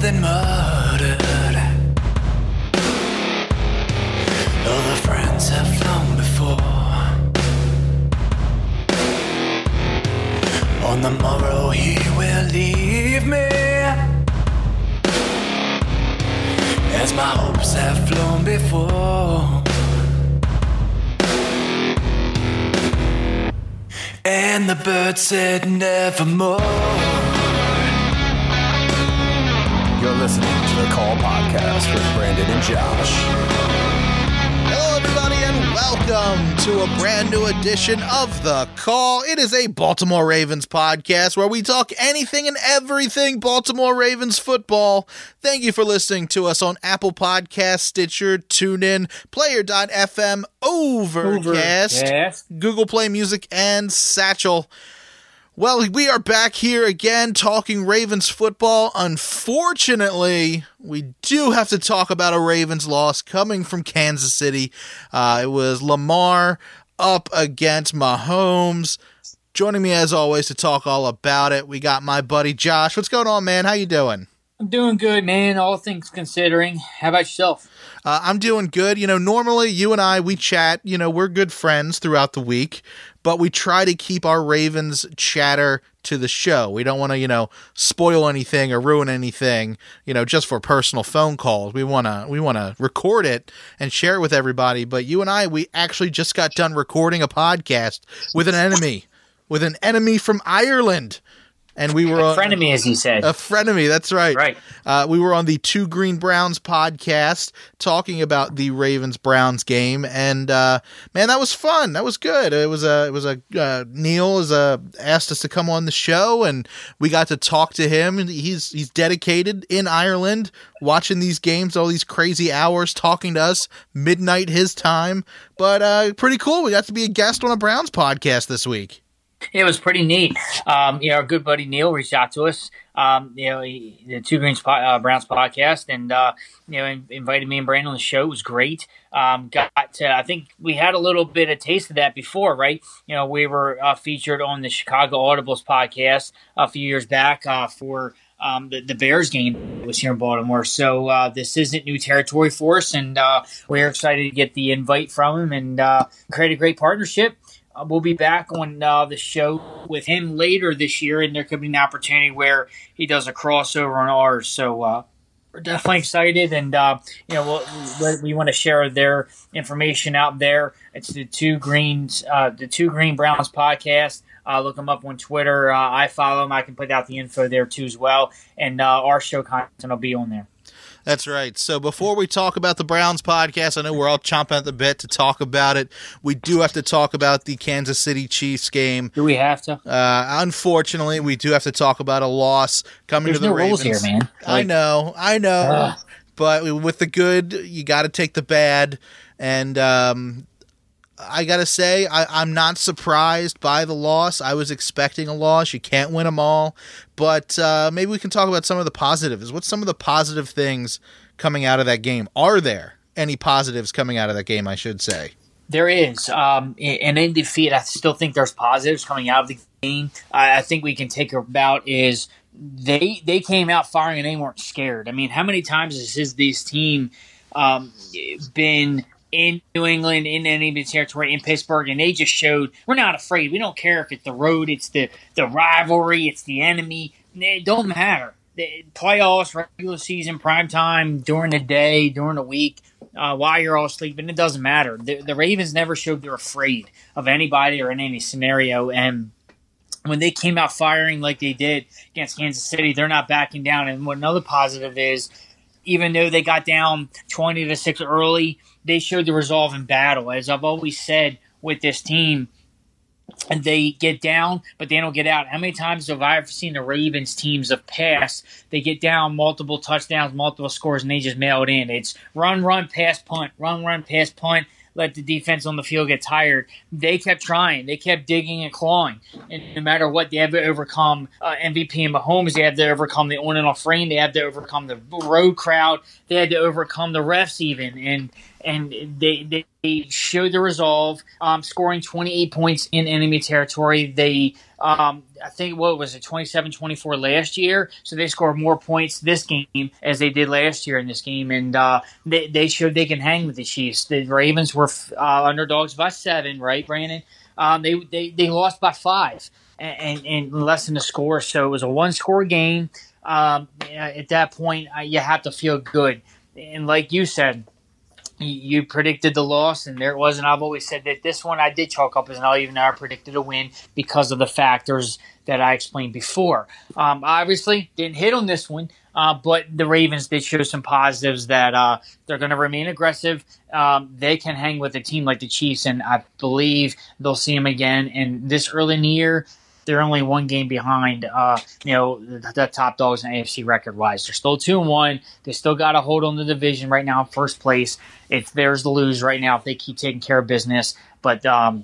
been murdered. All the friends have flown before. On the morrow he will leave me, as my hopes have flown before. And the bird said nevermore. You're listening to the Call Podcast with Brandon and Josh. Hello, everybody, and welcome to a brand new edition of The Call. It is a Baltimore Ravens podcast where we talk anything and everything Baltimore Ravens football. Thank you for listening to us on Apple Podcasts, Stitcher, TuneIn, Player.fm, Overcast, Google Play Music, and Satchel. Well, we are back here again talking Ravens football. Unfortunately, we do have to talk about a Ravens loss coming from Kansas City. It was Lamar up against Mahomes. Joining me as always to talk all about it, we got my buddy Josh. What's going on, man? How you doing? I'm doing good, man, all things considering. How about yourself? I'm doing good. You know, normally you and I, we chat. You know, we're good friends throughout the week, but we try to keep our Ravens chatter to the show. We don't want to, spoil anything or ruin anything, just for personal phone calls. We want to record it and share it with everybody. But you and I, we actually just got done recording a podcast with an enemy from Ireland. And we were a frenemy, as he said. A frenemy, that's right. Right. We were on the Two Green Browns podcast talking about the Ravens-Browns game, and man, that was fun. That was good. Neil asked us to come on the show, and we got to talk to him. And he's dedicated in Ireland, watching these games all these crazy hours, talking to us midnight his time. But pretty cool. We got to be a guest on a Browns podcast this week. It was pretty neat. Our good buddy Neil reached out to us, the Two Greens Browns podcast, and invited me and Brandon on the show. It was great. I think we had a little bit of taste of that before, right? We were featured on the Chicago Audibles podcast a few years back for the Bears game that was here in Baltimore. So this isn't new territory for us, and we're excited to get the invite from him and create a great partnership. We'll be back on the show with him later this year, and there could be an opportunity where he does a crossover on ours. So we're definitely excited, and we want to share their information out there. It's the Two Green Browns podcast. Look them up on Twitter. I follow them. I can put out the info there too as well, and our show content will be on there. That's right. So before we talk about the Browns podcast, I know we're all chomping at the bit to talk about it. We do have to talk about the Kansas City Chiefs game. Do we have to? Unfortunately, we do have to talk about a loss coming to the Ravens. There's no rules here, man. I know. But with the good, you got to take the bad. And I got to say, I'm not surprised by the loss. I was expecting a loss. You can't win them all. But maybe we can talk about some of the positives. What's some of the positive things coming out of that game? Are there any positives coming out of that game, I should say? There is. And in defeat, I still think there's positives coming out of the game. I think we can take about is they came out firing and they weren't scared. I mean, how many times has this team been in New England, in enemy territory, in Pittsburgh, and they just showed we're not afraid. We don't care if it's the road, it's the rivalry, it's the enemy. It don't matter. The playoffs, regular season, prime time, during the day, during the week, while you're all sleeping, it doesn't matter. The Ravens never showed they're afraid of anybody or in any scenario, and when they came out firing like they did against Kansas City, they're not backing down. And what another positive is, even though they got down 20-6 early, they showed the resolve in battle. As I've always said with this team, they get down, but they don't get out. How many times have I ever seen the Ravens teams of past? They get down, multiple touchdowns, multiple scores, and they just mail it in. It's run, pass, punt, run, pass, punt. Let the defense on the field get tired. They kept trying. They kept digging and clawing. And no matter what, they had to overcome MVP and Mahomes. They had to overcome the on and off rain. They had to overcome the road crowd. They had to overcome the refs even. And and they showed the resolve, scoring 28 points in enemy territory. They, I think, what was it, 27-24 last year? So they scored more points this game as they did last year in this game, and they showed they can hang with the Chiefs. The Ravens were underdogs by 7, right, Brandon? They lost by 5 and less than a score, so it was a one-score game. At that point, you have to feel good. And like you said, you predicted the loss, and there it was. And I've always said that this one I did chalk up as an L, even though I predicted a win because of the factors that I explained before. Obviously, didn't hit on this one, but the Ravens did show some positives that they're going to remain aggressive. They can hang with a team like the Chiefs, and I believe they'll see them again. And this early in the year, they're only one game behind, the top dogs in AFC record-wise. They're still 2-1. They still got to hold on the division right now in first place. It's theirs to lose right now if they keep taking care of business. But,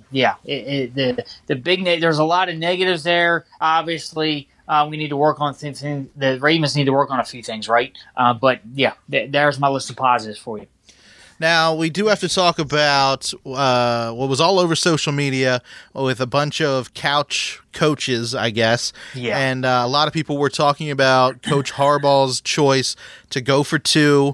the big there's a lot of negatives there. Obviously, we need to work on things. The Ravens need to work on a few things, right? There's my list of positives for you. Now, we do have to talk about what was all over social media with a bunch of couch coaches, I guess. Yeah. And a lot of people were talking about Coach Harbaugh's choice to go for 2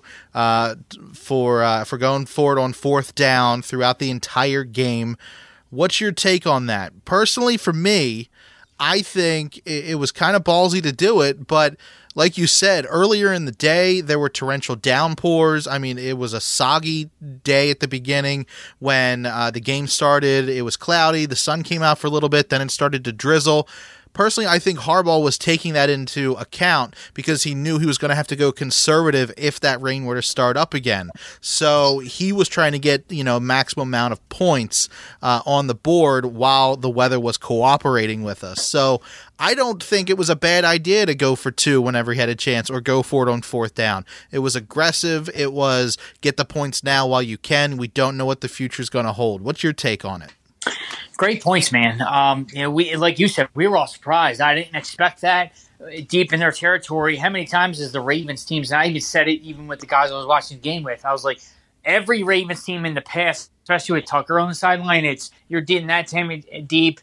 for going forward on 4th down throughout the entire game. What's your take on that? Personally, for me, I think it was kind of ballsy to do it, but like you said, earlier in the day, there were torrential downpours. I mean, it was a soggy day at the beginning when the game started. It was cloudy. The sun came out for a little bit. Then it started to drizzle. Personally, I think Harbaugh was taking that into account because he knew he was going to have to go conservative if that rain were to start up again. So he was trying to get, maximum amount of points on the board while the weather was cooperating with us. So I don't think it was a bad idea to go for 2 whenever he had a chance or go for it on 4th down. It was aggressive. It was get the points now while you can. We don't know what the future is going to hold. What's your take on it? Great points, man. We, like you said, we were all surprised. I didn't expect that deep in their territory. How many times is the Ravens teams, and I even said it even with the guys I was watching the game with, I was like, every Ravens team in the past, especially with Tucker on the sideline, you're getting that time deep,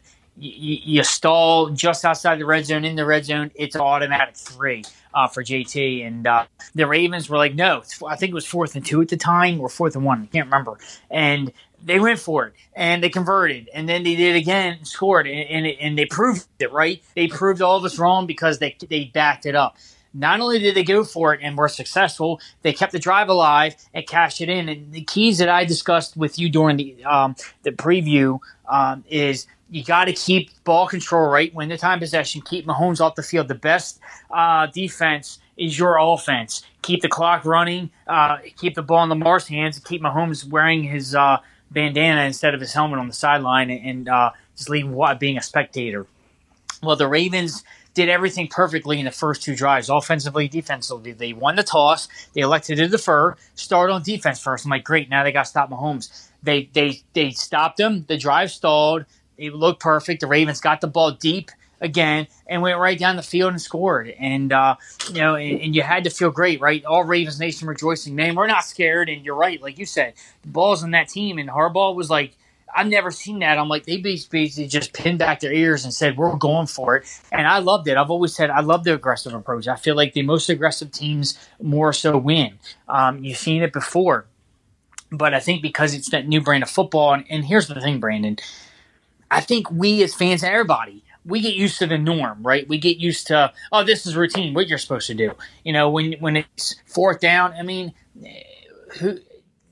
you stall just outside the red zone, in the red zone, it's an automatic 3 for JT. And the Ravens were like, no, I think it was 4th and 2 at the time, or 4th and 1, I can't remember. And they went for it, and they converted, and then they did it again and scored, and they proved it, right? They proved all of us wrong because they backed it up. Not only did they go for it and were successful, they kept the drive alive and cashed it in. And the keys that I discussed with you during the preview is you got to keep ball control, right? When the time possession, keep Mahomes off the field. The best defense is your offense. Keep the clock running, keep the ball in Lamar's hands, keep Mahomes wearing his bandana instead of his helmet on the sideline, and just leave being a spectator. Well, the Ravens did everything perfectly in the first 2 drives, offensively, defensively. They won the toss. They elected to defer, start on defense first. I'm like, great, now they got to stop Mahomes. They stopped him. The drive stalled. It looked perfect. The Ravens got the ball deep again and went right down the field and scored. And, and you had to feel great, right? All Ravens Nation rejoicing. Man, we're not scared. And you're right. Like you said, the ball's on that team. And Harbaugh was like, I've never seen that. I'm like, they basically just pinned back their ears and said, we're going for it. And I loved it. I've always said I love the aggressive approach. I feel like the most aggressive teams more so win. You've seen it before. But I think because it's that new brand of football, and here's the thing, Brandon, I think we as fans and everybody, we get used to the norm, right? We get used to, oh, this is routine, what you're supposed to do. When it's 4th down, I mean, the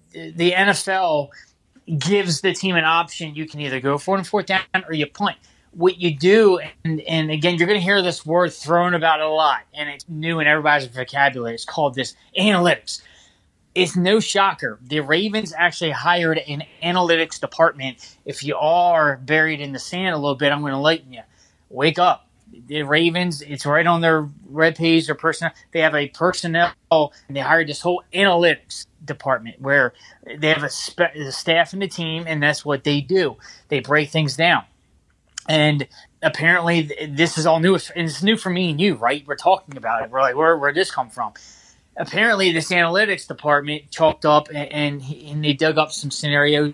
NFL gives the team an option. You can either go for it on 4th down or you punt. What you do, and again, you're going to hear this word thrown about a lot, and it's new in everybody's vocabulary. It's called this analytics. It's no shocker. The Ravens actually hired an analytics department. If you are buried in the sand a little bit, I'm going to lighten you. Wake up. The Ravens, it's right on their red page, their personnel. They have a personnel, and they hired this whole analytics department where they have a staff in the team, and that's what they do. They break things down. And apparently this is all new. And it's new for me and you, right? We're talking about it. We're like, where'd this come from? apparently this analytics department chalked up and they dug up some scenarios.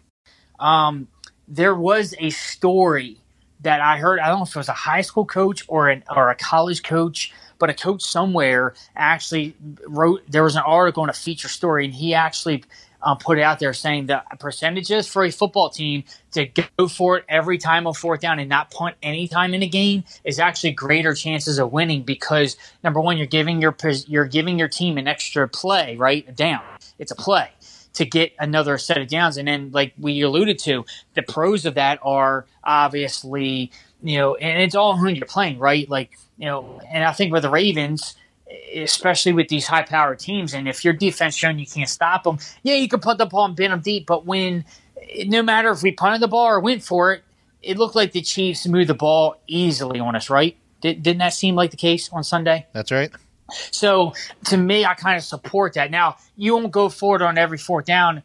There was a story that I heard. I don't know if it was a high school coach or a college coach, but a coach somewhere actually wrote. There was an article and a feature story, and he actually put it out there saying the percentages for a football team to go for it every time on fourth down and not punt any time in a game is actually greater chances of winning because number one, you're giving your team an extra play, right? A down. It's a play to get another set of downs. And then like we alluded to, the pros of that are obviously, and it's all who you're playing, right? Like, and I think with the Ravens, especially with these high-powered teams, and if your defense showing you can't stop them, yeah, you can put the ball and bin them deep, but no matter if we punted the ball or went for it, it looked like the Chiefs moved the ball easily on us, right? Didn't that seem like the case on Sunday? That's right. So, to me, I kind of support that. Now, you won't go for it on every fourth down.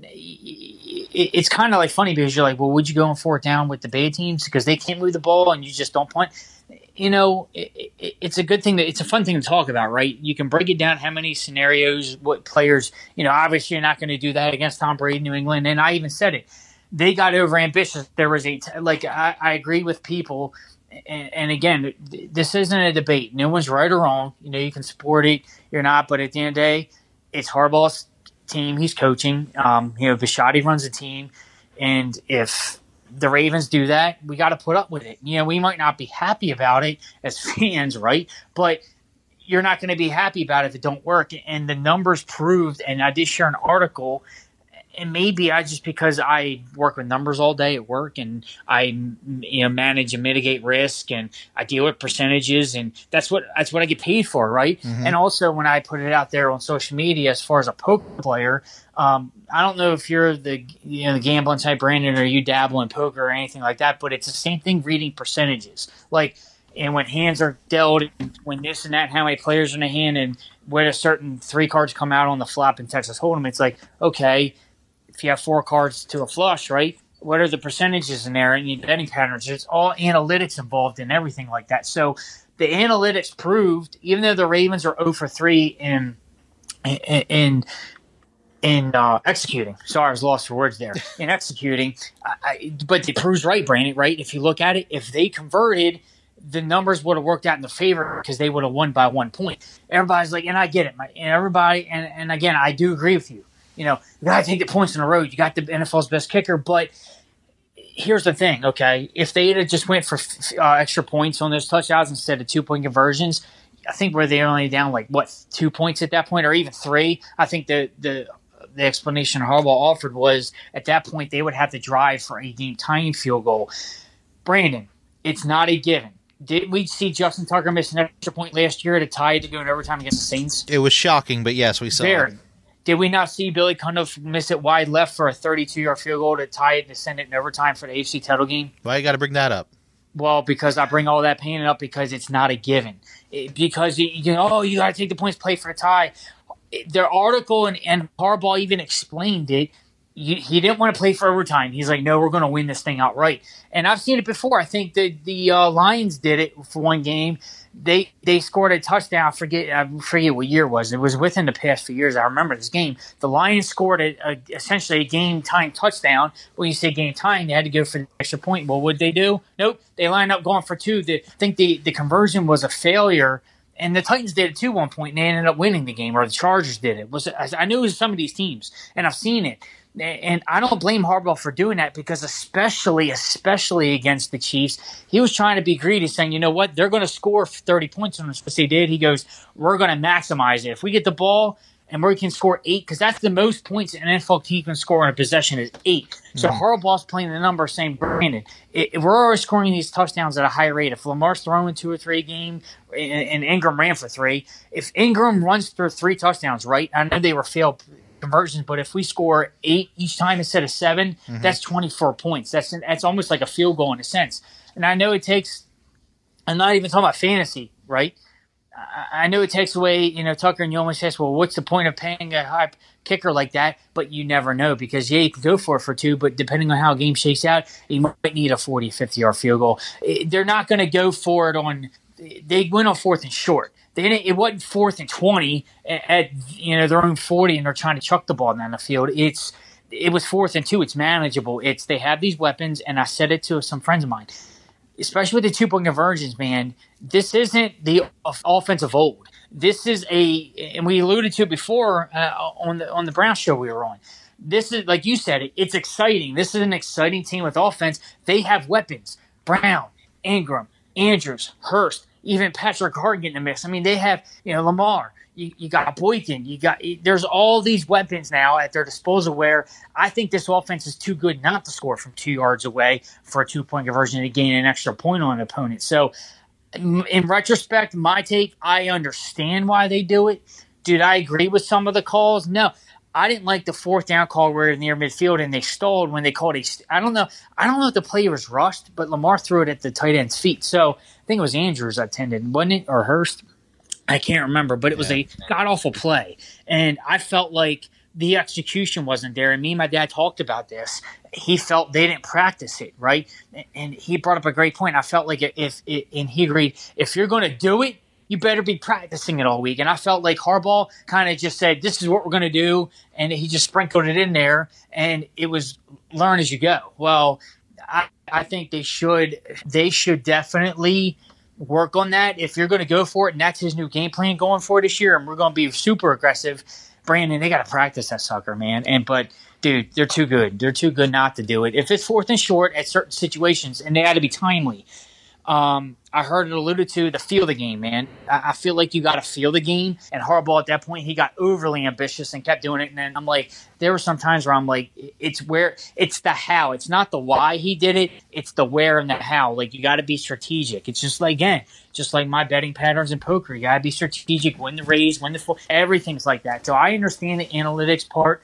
It's kind of like funny because you're like, well, would you go on fourth down with the bad teams because they can't move the ball and you just don't punt? It's a good thing it's a fun thing to talk about, right? You can break it down how many scenarios, what players, obviously you're not going to do that against Tom Brady, New England. And I even said it. They got over ambitious. There was I agree with people. And again, this isn't a debate. No one's right or wrong. You can support it. You're not. But at the end of the day, it's Harbaugh's team. He's coaching. Bisciotti runs the team. And if the Ravens do that, we got to put up with it. We might not be happy about it as fans, right? But you're not going to be happy about it if it don't work. And the numbers proved, and I did share an article, and maybe just because I work with numbers all day at work and I manage and mitigate risk and I deal with percentages and that's what I get paid for, right? Mm-hmm. And also when I put it out there on social media as far as a poker player, I don't know if you're the gambling type, Brandon, or you dabble in poker or anything like that, but it's the same thing reading percentages. And when hands are dealt, and when this and that, how many players in the hand, and when a certain 3 cards come out on the flop in Texas Hold'em, it's like, okay, if you have 4 cards to a flush, right? What are the percentages in there and your betting patterns? There's all analytics involved in everything like that. So the analytics proved, even though the Ravens are 0 for 3 in executing. Sorry, I was lost for words there. In executing, but it proves right, Brandon. Right? If you look at it, if they converted, the numbers would have worked out in the favor because they would have won by 1 point. Everybody's like, and I get it, and again, I do agree with you. You got to take the points on the road. You got the NFL's best kicker. But here's the thing, okay? If they had just went for extra points on those touchdowns instead of 2-point conversions, I think they're only down 2 points at that point or even 3. I think the explanation Harbaugh offered was at that point they would have to drive for a game-tying field goal. Brandon, it's not a given. Did we see Justin Tucker miss an extra point last year to tie it to go in overtime against the Saints? It was shocking, but yes, we saw it. Did we not see Billy Cundiff miss it wide left for a 32-yard field goal to tie it to send it in overtime for the AFC title game? Why you got to bring that up? Well, because I bring all that pain up because it's not a given. Because you got to take the points, play for a tie. Their article and Harbaugh even explained it. He didn't want to play for overtime. He's like, no, we're going to win this thing outright. And I've seen it before. I think the Lions did it for one game. They scored a touchdown. I forget what year it was. It was within the past few years. I remember this game. The Lions scored essentially a game-tying touchdown. When you say game-tying, they had to go for the extra point. Well, what did they do? Nope. They lined up going for 2. I think the conversion was a failure. And the Titans did it too one point, and they ended up winning the game, or the Chargers did it. I knew it was some of these teams, and I've seen it. And I don't blame Harbaugh for doing that because especially against the Chiefs, he was trying to be greedy, saying, you know what, they're going to score 30 points on us. What they did, he goes, we're going to maximize it. If we get the ball and we can score 8, because that's the most points an NFL team can score in a possession is 8. Mm-hmm. So Harbaugh's playing the number, saying, Brandon, we're already scoring these touchdowns at a high rate. If Lamar's throwing 2 or 3 a game and Ingram ran for 3, if Ingram runs for 3 touchdowns, right, I know they were failed conversions, but if we score 8 each time instead of 7, mm-hmm. that's 24 points. That's almost like a field goal in a sense. And I know it takes – I'm not even talking about fantasy, right? I know it takes away, Tucker, and you almost ask, well, what's the point of paying a high kicker like that? But you never know because, you can go for it for 2, but depending on how a game shakes out, you might need a 40, 50-yard field goal. They're not going to go for it on – they went on 4th and short. it wasn't 4th and 20 at their own 40, and they're trying to chuck the ball down the field. It was 4th and 2. It's manageable. They have these weapons, and I said it to some friends of mine, especially with the 2-point conversions, man. This isn't the offense of old. This is and we alluded to it before on the Brown show we were on. This is, like you said, it's exciting. This is an exciting team with offense. They have weapons. Brown, Ingram, Andrews, Hurst, even Patrick Hart getting the mix. I mean, they have, Lamar. You got Boykin. There's all these weapons now at their disposal where I think this offense is too good not to score from 2 yards away for a 2-point conversion to gain an extra point on an opponent. So, in retrospect, my take, I understand why they do it. Did I agree with some of the calls? No. I didn't like the 4th down call where near midfield and they stalled when they called I don't know if the play was rushed, but Lamar threw it at the tight end's feet. So I think it was Andrews attended, wasn't it? Or Hurst? I can't remember, but it was a god-awful play. And I felt like the execution wasn't there. And me and my dad talked about this. He felt they didn't practice it, right? And he brought up a great point. I felt like and he agreed, if you're going to do it, you better be practicing it all week. And I felt like Harbaugh kind of just said, this is what we're going to do. And he just sprinkled it in there. And it was learn as you go. Well, I think they should definitely work on that. If you're going to go for it, and that's his new game plan going for this year, and we're going to be super aggressive, Brandon, they got to practice that sucker, man. But, dude, they're too good. They're too good not to do it. If it's 4th and short at certain situations, and they got to be timely. I heard it alluded to the feel the game, man. I feel like you got to feel the game. And Harbaugh at that point, he got overly ambitious and kept doing it. And then I'm like, there were some times where I'm like, it's the how. It's not the why he did it. It's the where and the how. Like, you got to be strategic. It's just like, again, just like my betting patterns in poker. You got to be strategic, win the raise, win the full. Everything's like that. So I understand the analytics part.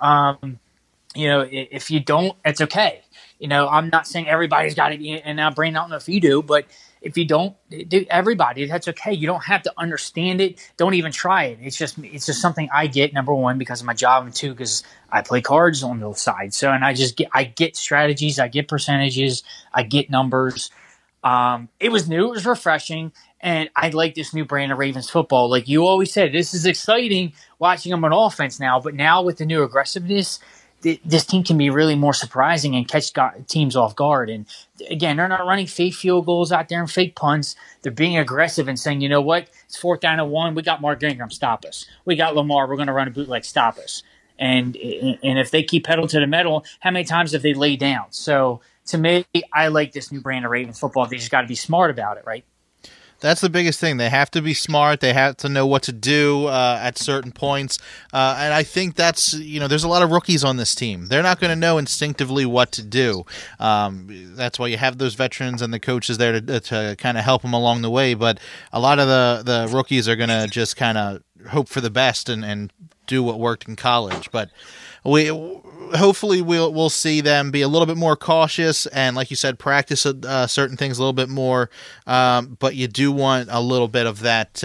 If you don't, it's okay. I'm not saying everybody's got it, and now Brandon, I don't know if you do, but if you don't, everybody, that's okay. You don't have to understand it. Don't even try it. It's just something I get, number one, because of my job, and 2, because I play cards on the side. So, and I get strategies, I get percentages, I get numbers. It was new, it was refreshing, and I like this new brand of Ravens football. Like you always said, this is exciting watching them on offense now, but now with the new aggressiveness, this team can be really more surprising and catch teams off guard. And again, they're not running fake field goals out there and fake punts. They're being aggressive and saying, you know what? It's 4th down and 1. We got Mark Ingram, stop us. We got Lamar. We're going to run a bootleg, stop us. And if they keep pedal to the metal, how many times have they laid down? So to me, I like this new brand of Ravens football. They just got to be smart about it, right? That's the biggest thing. They have to be smart. They have to know what to do at certain points. And I think that's, there's a lot of rookies on this team. They're not going to know instinctively what to do. That's why you have those veterans and the coaches there to kind of help them along the way. But a lot of the rookies are going to just kind of hope for the best and do what worked in college. But hopefully we'll see them be a little bit more cautious and, like you said, practice certain things a little bit more. But you do want a little bit of that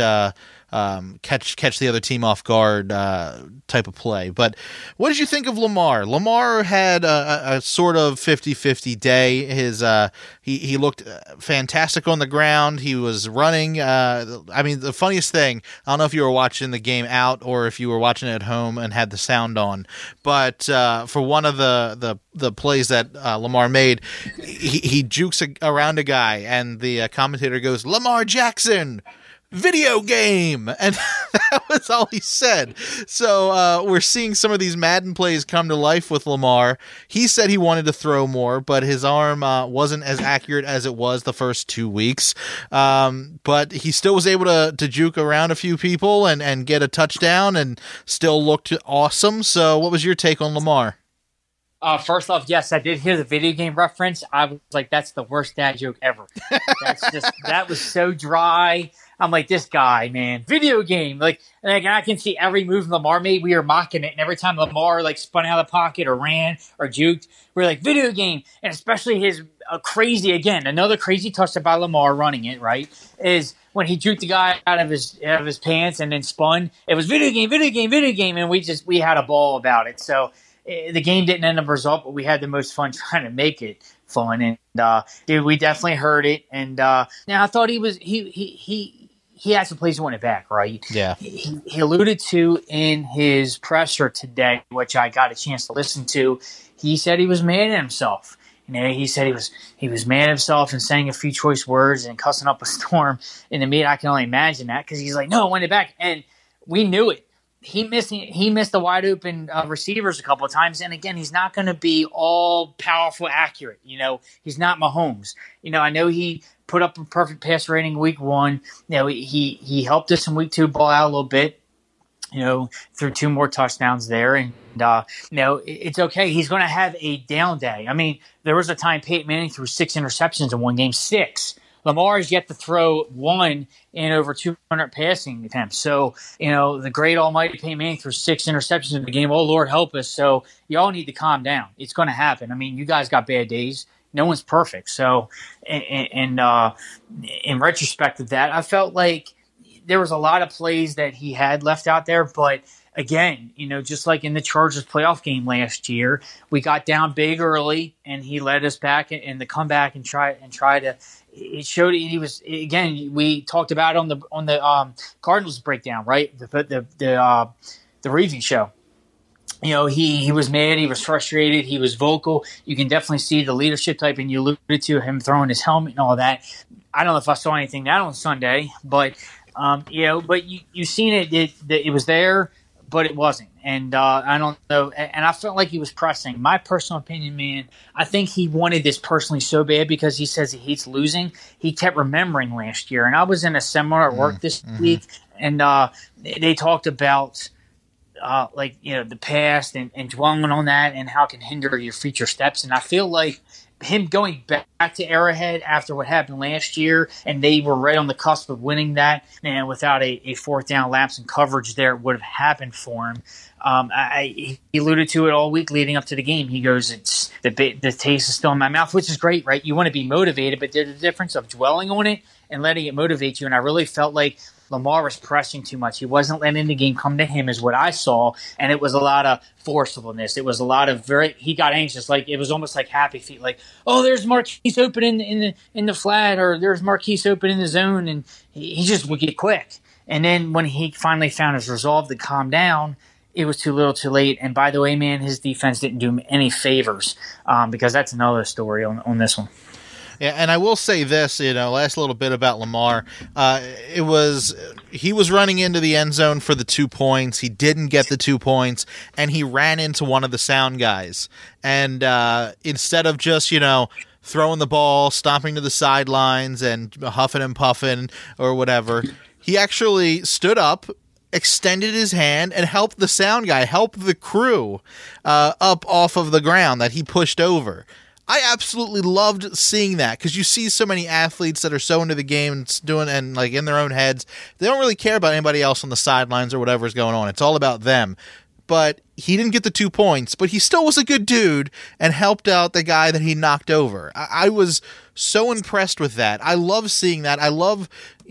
catch the other team off guard type of play. But what did you think of Lamar? Lamar had a sort of 50-50 day. He looked fantastic on the ground. He was running. The funniest thing, I don't know if you were watching the game out or if you were watching it at home and had the sound on, but for one of the plays that Lamar made, he jukes around a guy and the commentator goes, "Lamar Jackson, video game," and that was all he said. So we're seeing some of these Madden plays come to life with Lamar. He said he wanted to throw more, but his arm wasn't as accurate as it was the first 2 weeks. But he still was able to juke around a few people and get a touchdown and still looked awesome. So what was your take on Lamar? First off, yes, I did hear the video game reference. I was like, that's the worst dad joke ever. That was so dry. I'm like, this guy, man, video game. Like I can see every move Lamar made, we were mocking it. And every time Lamar spun out of the pocket or ran or juked, we were like, video game. And especially his another crazy touchdown by Lamar running it, right, is when he juked the guy out of his pants and then spun. It was video game. And we had a ball about it. So the game didn't end up result, but we had the most fun trying to make it fun. And dude, we definitely heard it. And now I thought he he actually plays to win it back, right? Yeah. He alluded to in his presser today, which I got a chance to listen to. He said he was mad at himself. He said he was mad at himself and saying a few choice words and cussing up a storm in the meet. I can only imagine that because he's like, no, win it back, and we knew it. He missed the wide open receivers a couple of times, and again, he's not going to be all powerful, accurate. He's not Mahomes. I know he put up a perfect pass rating week 1. He helped us in week 2 ball out a little bit. Through 2 more touchdowns there, and it's okay. He's going to have a down day. I mean, there was a time Peyton Manning threw 6 interceptions in one game. 6. Lamar has yet to throw 1 in over 200 passing attempts. So, the great almighty Peyton Manning threw 6 interceptions in the game. Oh, Lord help us. So, y'all need to calm down. It's going to happen. I mean, you guys got bad days. No one's perfect. So, and in retrospect of that, I felt like there was a lot of plays that he had left out there, but again, just like in the Chargers playoff game last year, we got down big early, and he led us back in the comeback and try to. It showed he was again. We talked about it on the Cardinals breakdown, right? The review show. He was mad, he was frustrated, he was vocal. You can definitely see the leadership type, and you alluded to him throwing his helmet and all that. I don't know if I saw anything that on Sunday, but. But you've seen it. It was there, but it wasn't. And I don't know. And I felt like he was pressing. My personal opinion, man, I think he wanted this personally so bad because he says he hates losing. He kept remembering last year. And I was in a seminar at work this week, and they talked about the past and dwelling on that and how it can hinder your future steps. And I feel like him going back to Arrowhead after what happened last year, and they were right on the cusp of winning that, and without a 4th down lapse in coverage there, it would have happened for him. He alluded to it all week leading up to the game. He goes, "It's the taste is still in my mouth," which is great, right? You want to be motivated, but there's a difference of dwelling on it and letting it motivate you. And I really felt like Lamar was pressing too much. He wasn't letting the game come to him, is what I saw, and it was a lot of forcefulness. It was a lot of he got anxious, like it was almost like happy feet, like, oh, there's Marquise open in the flat, or there's Marquise open in the zone, and he just would get quick. And then when he finally found his resolve to calm down, it was too little, too late. And by the way, man, his defense didn't do him any favors, because that's another story on this one. Yeah, and I will say this, last little bit about Lamar. He was running into the end zone for the 2 points. He didn't get the 2 points, and he ran into one of the sound guys. And instead of just, throwing the ball, stomping to the sidelines, and huffing and puffing or whatever, he actually stood up, extended his hand, and helped the sound guy, helped the crew up off of the ground that he pushed over. I absolutely loved seeing that, because you see so many athletes that are so into the game and like in their own heads. They don't really care about anybody else on the sidelines or whatever's going on. It's all about them. But he didn't get the 2 points, but he still was a good dude and helped out the guy that he knocked over. I was so impressed with that. I love seeing that. I love,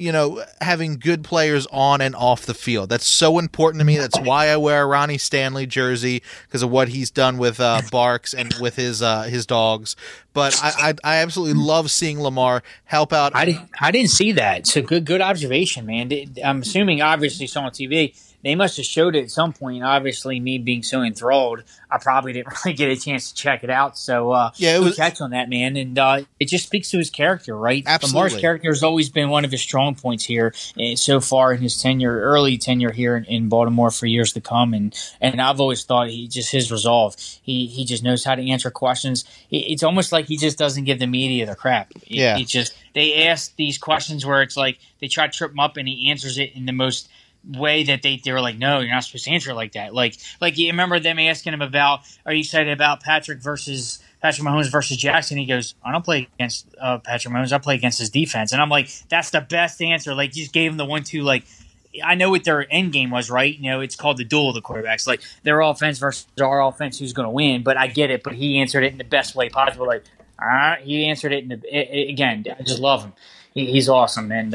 having good players on and off the field. That's so important to me. That's why I wear a Ronnie Stanley jersey, because of what he's done with Barks and with his dogs. But I absolutely love seeing Lamar help out. I didn't see that. It's a good observation, man. I'm assuming, obviously, saw on TV. They must have showed it at some point. Obviously, me being so enthralled, I probably didn't really get a chance to check it out. So, good catch on that, man. And it just speaks to his character, right? Absolutely. Lamar's character has always been one of his strong points here so far in his early tenure here in Baltimore for years to come. And I've always thought his resolve. He just knows how to answer questions. It's almost like he just doesn't give the media the crap. Yeah. They ask these questions where it's like they try to trip him up, and he answers it in the most way that they were like, no, you're not supposed to answer it like that. Like you remember them asking him about, are you excited about Patrick Mahomes versus Jackson? He goes, I don't play against Patrick Mahomes. I play against his defense. And I'm like, that's the best answer. Like, you just gave him the 1-2. Like, I know what their end game was, right? It's called the duel of the quarterbacks. Like, their offense versus our offense, who's going to win? But I get it. But he answered it in the best way possible. Like, all right, he answered it again. I just love him. He's awesome, and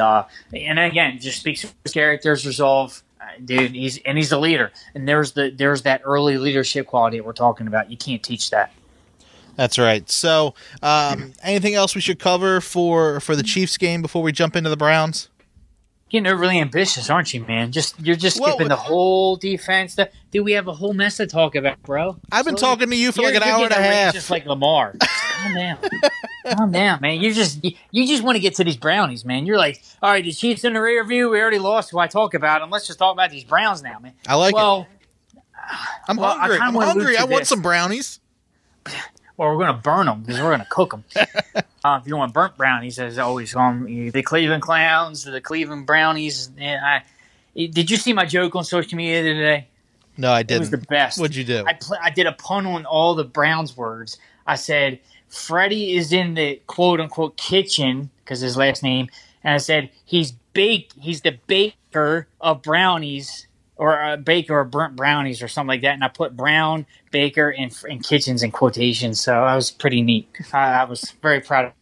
again, just speaks to his character's resolve, dude. He's the leader, and there's that early leadership quality that we're talking about. You can't teach that. That's right. So, anything else we should cover for the Chiefs game before we jump into the Browns? getting overly ambitious, aren't you, man? You're just skipping the whole defense. Dude, we have a whole mess to talk about, bro. I've been talking to you for like an hour and a half. Just like Lamar. Calm down. Calm down, man. You just want to get to these Brownies, man. You're like, all right, the Chiefs in the rear view. We already lost. Who I talk about them. Let's just talk about these Browns now, man. I like it. I'm hungry. I'm hungry. I want some brownies. Well, we're going to burn them because we're going to cook them. If you want burnt brownies, as always, the Cleveland Clowns, the Cleveland Brownies. Did you see my joke on social media today? No, I didn't. It was the best. What'd you do? I did a pun on all the Browns words. I said, Freddie is in the quote-unquote kitchen, because his last name, and I said, he's the baker of brownies, or a baker of burnt brownies or something like that, and I put Brown, Baker, and kitchens in quotations, so that was pretty neat. I was very proud of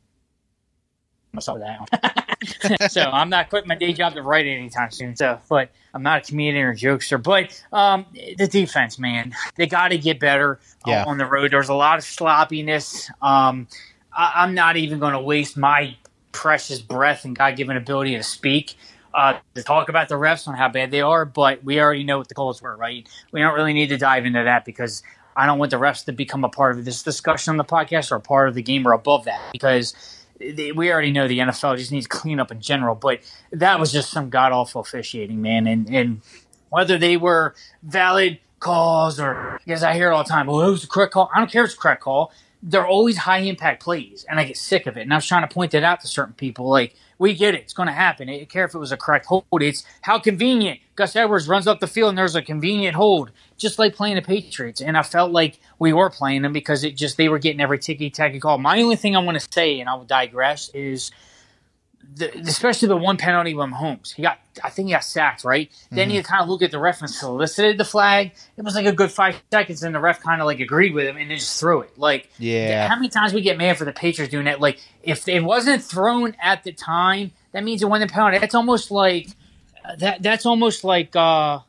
myself with that one. So I'm not quitting my day job to write it anytime soon, but I'm not a comedian or a jokester. But the defense, man, they got to get better on the road. There's a lot of sloppiness. I'm not even going to waste my precious breath and God-given ability to speak to talk about the refs on how bad they are, but we already know what the calls were, right? We don't really need to dive into that because I don't want the refs to become a part of this discussion on the podcast or a part of the game or above that, because we already know the NFL just needs cleanup in general. But that was just some god-awful officiating, man. And whether they were valid calls or, because I hear it all the time, well, it was the correct call. I don't care if it's a correct call. They're always high-impact plays, and I get sick of it. And I was trying to point that out to certain people, like, we get it. It's going to happen. I don't care if it was a correct hold. It's how convenient. Gus Edwards runs up the field, and there's a convenient hold, just like playing the Patriots. And I felt like we were playing them because they were getting every ticky-tacky call. My only thing I want to say, and I will digress, is especially the one penalty with Mahomes. I think he got sacked, right? Mm-hmm. Then you kind of look at the ref and solicited the flag. It was like a good 5 seconds, and the ref kind of like agreed with him and then just threw it. Like, how many times we get mad for the Patriots doing that? Like, if it wasn't thrown at the time, that means it wasn't a penalty. That's almost like That's almost like I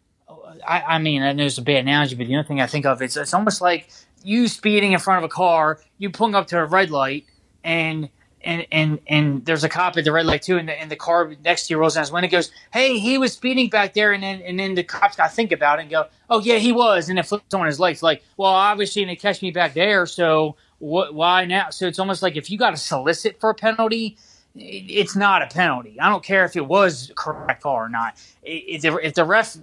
mean, I know it's a bad analogy, but the other thing I think of it's almost like you speeding in front of a car, you pulling up to a red light, and there's a cop at the red light too, and the car next to you rolls down his window and goes, "Hey, he was speeding back there," and then the cops got to think about it and go, "Oh yeah, he was," and it flips on his lights like, "Well, obviously they catch me back there, so why now?" So it's almost like if you got to solicit for a penalty, it's not a penalty. I don't care if it was a correct call or not. If the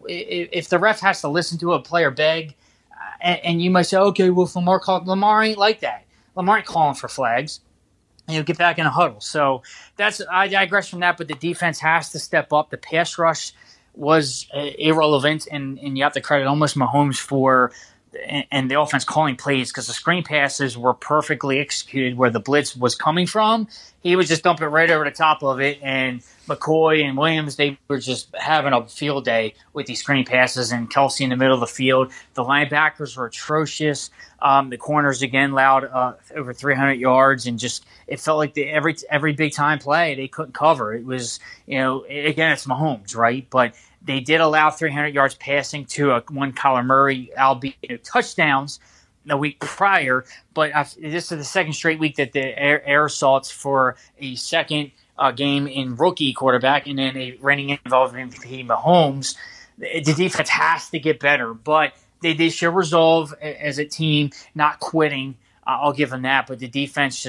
ref has to listen to a player beg, and you might say, okay, well, if Lamar ain't like that. Lamar ain't calling for flags. And you'll get back in a huddle. So I digress from that, but the defense has to step up. The pass rush was irrelevant, and you have to credit almost Mahomes for and the offense calling plays because the screen passes were perfectly executed where the blitz was coming from. He was just dumping right over the top of it, and McCoy and Williams, they were just having a field day with these screen passes, and Kelsey in the middle of the field. The linebackers were atrocious. The corners, again, allowed over 300 yards, and just it felt like every big-time play, they couldn't cover. It was, again, it's Mahomes, right? But they did allow 300 yards passing to one Kyler Murray, albeit touchdowns the week prior. But this is the second straight week that the air assaults for a second game in rookie quarterback, and then a reigning involvement MVP Mahomes. The defense has to get better, but they did show resolve as a team, not quitting. I'll give them that, but the defense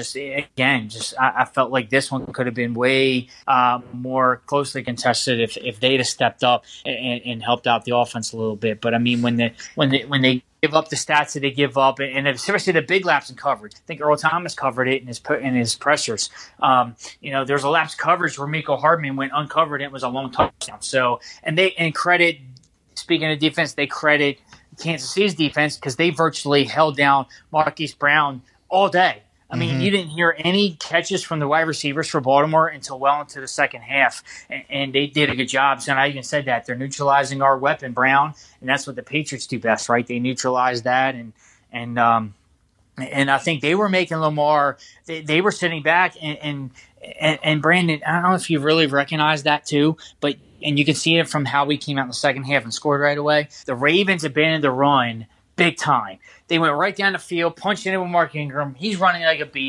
I felt like this one could have been way more closely contested if they'd have stepped up and helped out the offense a little bit. But I mean, when they give up the stats that they give up, and especially the big laps in coverage, I think Earl Thomas covered it in his pressers. There's a lapse coverage where Mecole Hardman went uncovered and it was a long touchdown. So speaking of defense, they credit Kansas City's defense because they virtually held down Marquise Brown all day. I mean, you didn't hear any catches from the wide receivers for Baltimore until well into the second half, and they did a good job. So I even said that they're neutralizing our weapon, Brown, and that's what the Patriots do best, right? They neutralize that, and I think they were making Lamar. They were sitting back, and Brandon, I don't know if you really recognize that too, but. And you can see it from how we came out in the second half and scored right away. The Ravens abandoned the run big time. They went right down the field, punched into Mark Ingram. He's running like a beast.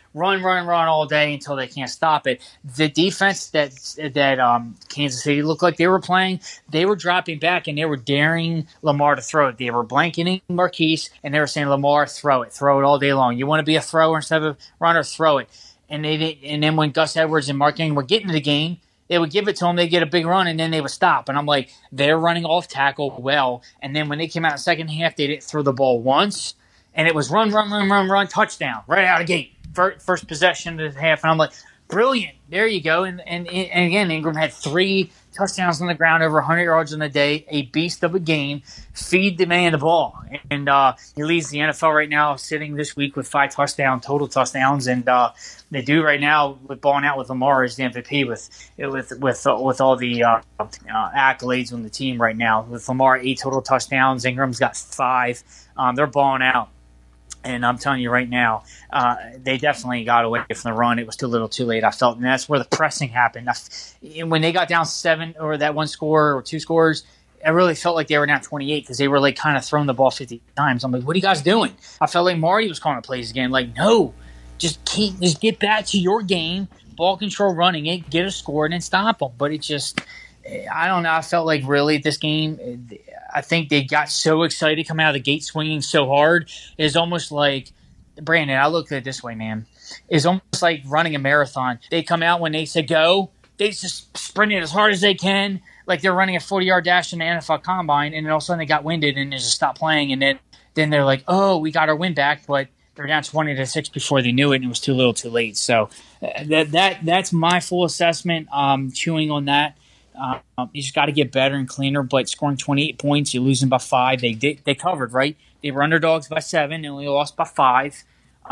run all day until they can't stop it. The defense that Kansas City looked like they were playing, they were dropping back and they were daring Lamar to throw it. They were blanketing Marquise and they were saying, Lamar, throw it all day long. You want to be a thrower instead of a runner, throw it. And then when Gus Edwards and Mark Ingram were getting to the game, they would give it to them, they'd get a big run, and then they would stop. And I'm like, they're running off tackle well. And then when they came out in the second half, they didn't throw the ball once. And it was run, touchdown, right out of the gate. First possession of the half. And I'm like, brilliant. There you go. And again, Ingram had 3 touchdowns on the ground, over 100 yards in a day, a beast of a game. Feed the man the ball. And he leads the NFL right now, sitting this week with 5 total touchdowns. And they do right now with balling out with Lamar as the MVP with all the accolades on the team right now. With Lamar, 8 total touchdowns. Ingram's got 5. They're balling out. And I'm telling you right now, they definitely got away from the run. It was too little too late, I felt. And that's where the pressing happened. When they got down 7 or that 1 score or 2 scores, I really felt like they were down 28 because they were like kind of throwing the ball 50 times. I'm like, what are you guys doing? I felt like Marty was calling the plays again. Like, no, just get back to your game, ball control, running it, get a score, and then stop them. But it just, I don't know. I felt like really this game, I think they got so excited coming out of the gate swinging so hard. It's almost like, Brandon, I look at it this way, man. It's almost like running a marathon. They come out when they say go, they just sprint it as hard as they can, like they're running a 40-yard dash in the NFL Combine, and then all of a sudden they got winded and they just stopped playing, and then they're like, oh, we got our win back, but they're down 20-6 before they knew it, and it was too little too late. So that's my full assessment. Chewing on that. You just got to get better and cleaner, but scoring 28 points, you're losing by 5. They covered, right? They were underdogs by 7 and only lost by 5.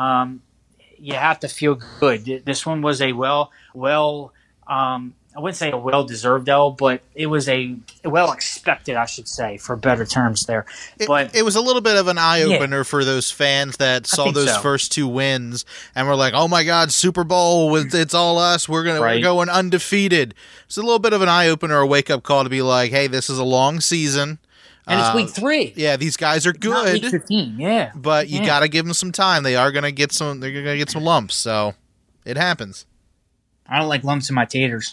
You have to feel good. This one was a I wouldn't say a well-deserved L, but it was a well-expected, I should say, for better terms there. But it was a little bit of an eye-opener for those fans that saw those first 2 wins and were like, oh my God, Super Bowl, it's all us, we're going undefeated. It's a little bit of an eye-opener, a wake-up call to be like, hey, this is a long season. And it's week 3. Yeah, these guys are good. Not week 15, yeah. But you got to give them some time. They're going to get some lumps, so it happens. I don't like lumps in my taters.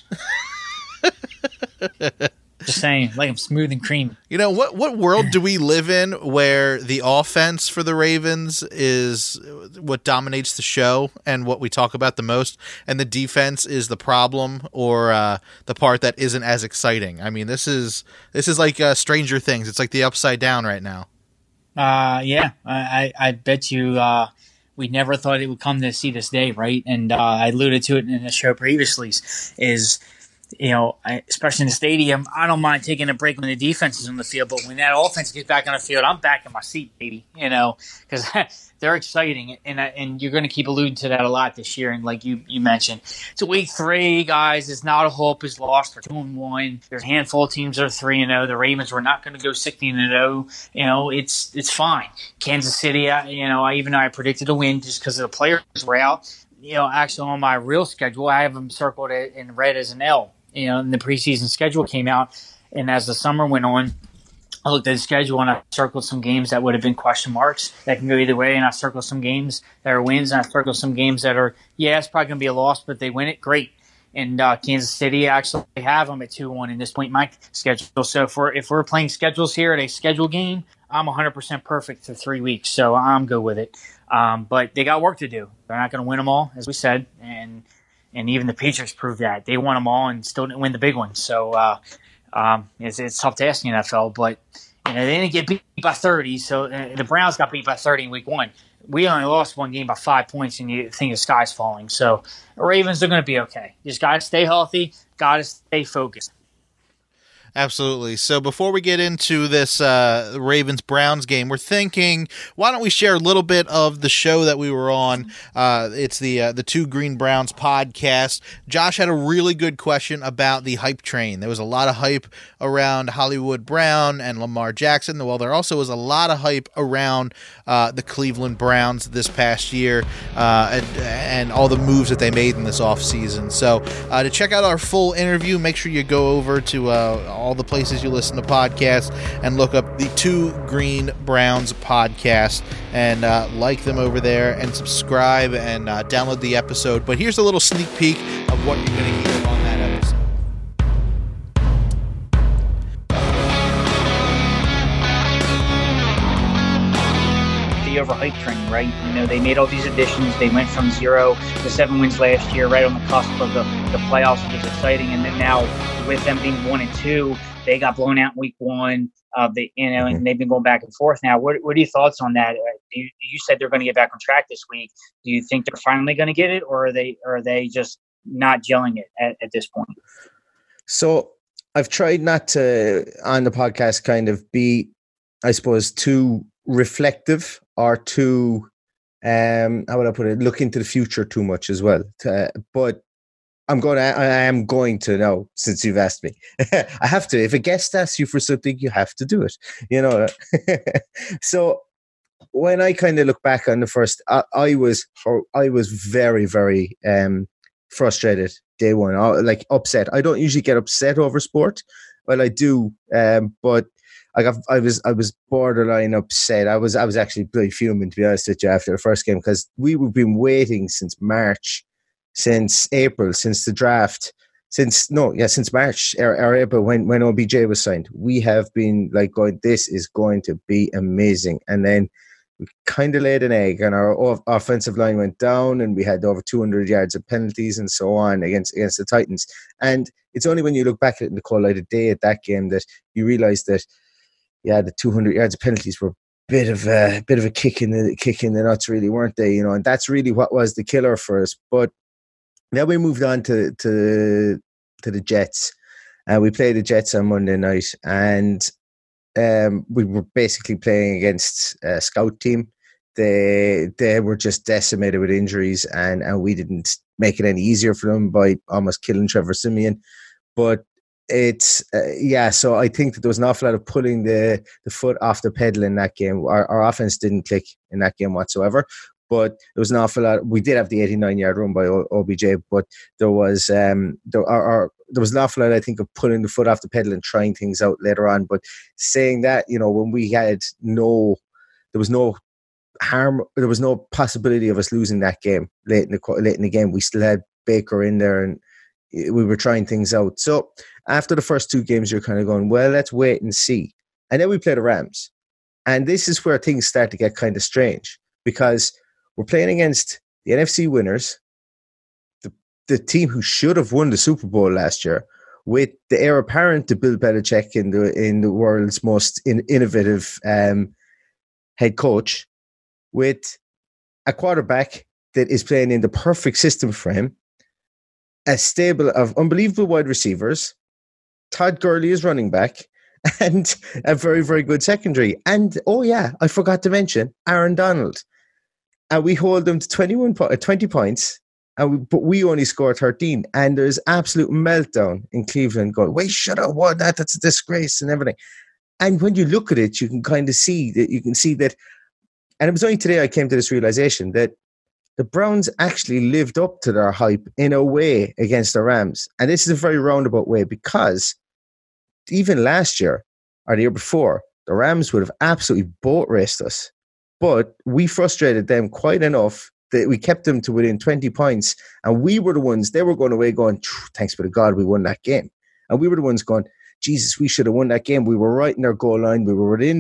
Just saying, like them smooth and creamy. You know, what world do we live in where the offense for the Ravens is what dominates the show and what we talk about the most, and the defense is the problem or the part that isn't as exciting? I mean, this is like Stranger Things. It's like the upside down right now. Yeah, I bet you we never thought it would come to see this day, right? And I alluded to it in the show previously, is, you know, especially in the stadium, I don't mind taking a break when the defense is on the field, but when that offense gets back on the field, I'm back in my seat, baby, you know, because they're exciting, and you're going to keep alluding to that a lot this year. And like you mentioned, it's week 3, guys. It's not a hope is lost. We're 2-1. There's a handful of teams that are 3-0. The Ravens were not going to go 16-0. You know, it's fine. Kansas City, even though I predicted a win just because the players were out. You know, actually on my real schedule, I have them circled in red as an L. You know, and the preseason schedule came out, and as the summer went on, I looked at the schedule and I circled some games that would have been question marks that can go either way, and I circled some games that are wins, and I circled some games that are, it's probably going to be a loss, but they win it, great. And Kansas City actually have them at 2-1 in this point in my schedule. So if we're playing schedules here at a schedule game, I'm 100% perfect for 3 weeks, so I'm good with it. But they got work to do. They're not going to win them all, as we said, and even the Patriots proved that. They won them all and still didn't win the big one. So it's tough to ask in the NFL. But they didn't get beat by 30. So the Browns got beat by 30 in week 1. We only lost one game by 5 points, and you think the sky's falling. So the Ravens are going to be okay. Just got to stay healthy, got to stay focused. Absolutely. So before we get into this Ravens-Browns game, we're thinking, why don't we share a little bit of the show that we were on? It's the Two Green Browns podcast. Josh had a really good question about the hype train. There was a lot of hype around Hollywood Brown and Lamar Jackson. Well, there also was a lot of hype around the Cleveland Browns this past year and all the moves that they made in this offseason. So to check out our full interview, make sure you go over to all the places you listen to podcasts, and look up the Two Green Browns podcast and like them over there and subscribe and download the episode. But here's a little sneak peek of what you're going to hear on that episode. The overhyped train, right? They made all these additions. They went from 0 to 7 wins last year, right on the cusp of the playoffs, which is exciting. And then now, with them being 1-2, they got blown out in week 1. And they've been going back and forth now. What are your thoughts on that? You said they're going to get back on track this week. Do you think they're finally going to get it, or are they just not gelling it at this point? So I've tried not to, on the podcast, kind of be, I suppose, too reflective or too, how would I put it, look into the future too much as well. But I am going to now, since you've asked me. I have to. If a guest asks you for something, you have to do it. So when I kind of look back on the first, I was very, very frustrated day one, like upset. I don't usually get upset over sport. Well, I do, but I was borderline upset. I was actually bloody fuming, to be honest with you, after the first game, because we've been waiting since March, since April, since the draft, since March or April when OBJ was signed. We have been like going, this is going to be amazing. And then we kind of laid an egg, and our offensive line went down, and we had over 200 yards of penalties and so on against the Titans. And it's only when you look back at it in the cold light of day at that game that you realize that, yeah, the 200 yards of penalties were a bit of a kick in the nuts, really, weren't they? And that's really what was the killer for us. But then we moved on to the Jets. We played the Jets on Monday night, and we were basically playing against a scout team. They were just decimated with injuries, and we didn't make it any easier for them by almost killing Trevor Siemian. But it's so I think that there was an awful lot of pulling the foot off the pedal in that game. Our offense didn't click in that game whatsoever, but there was an awful lot. We did have the 89-yard run by OBJ, but there was an awful lot, I think, of pulling the foot off the pedal and trying things out later on. But saying that, when we had there was no harm, there was no possibility of us losing that game late in the game. We still had Baker in there, and we were trying things out. So after the first 2 games, you're kind of going, well, let's wait and see. And then we play the Rams. And this is where things start to get kind of strange, because we're playing against the NFC winners, the team who should have won the Super Bowl last year, with the heir apparent to Bill Belichick in the world's most innovative head coach, with a quarterback that is playing in the perfect system for him, a stable of unbelievable wide receivers, Todd Gurley is running back, and a very, very good secondary. And, I forgot to mention Aaron Donald. And we hold them to 20 points, but we only score 13. And there's absolute meltdown in Cleveland going, we should have won that. That's a disgrace and everything. And when you look at it, you can kind of see that. And it was only today I came to this realization that the Browns actually lived up to their hype in a way against the Rams. And this is a very roundabout way, because even last year or the year before, the Rams would have absolutely boat raced us. But we frustrated them quite enough that we kept them to within 20 points. And we were the ones, they were going away going, thanks be to God, we won that game. And we were the ones going, Jesus, we should have won that game. We were right in their goal line. We were I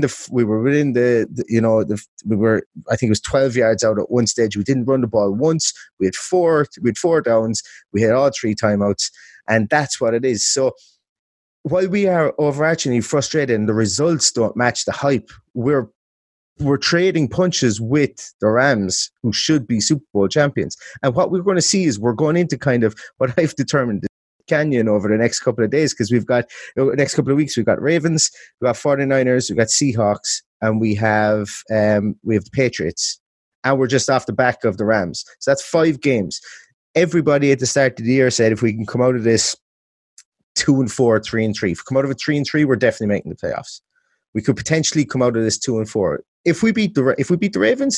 think it was 12 yards out at one stage. We didn't run the ball once. We had four downs. We had all 3 timeouts. And that's what it is. So while we are overarchingly frustrated and the results don't match the hype, we're trading punches with the Rams, who should be Super Bowl champions. And what we're going to see is we're going into kind of what I've determined canyon over the next couple of days, because we've got next couple of weeks, we've got Ravens, we've got 49ers, we've got Seahawks, and we have the Patriots, and we're just off the back of the Rams. So that's 5 games. Everybody at the start of the year said if we can come out of this 2-4, 3-3, if we come out of it 3-3, we're definitely making the playoffs. We could potentially come out of this 2-4. If we beat the Ravens,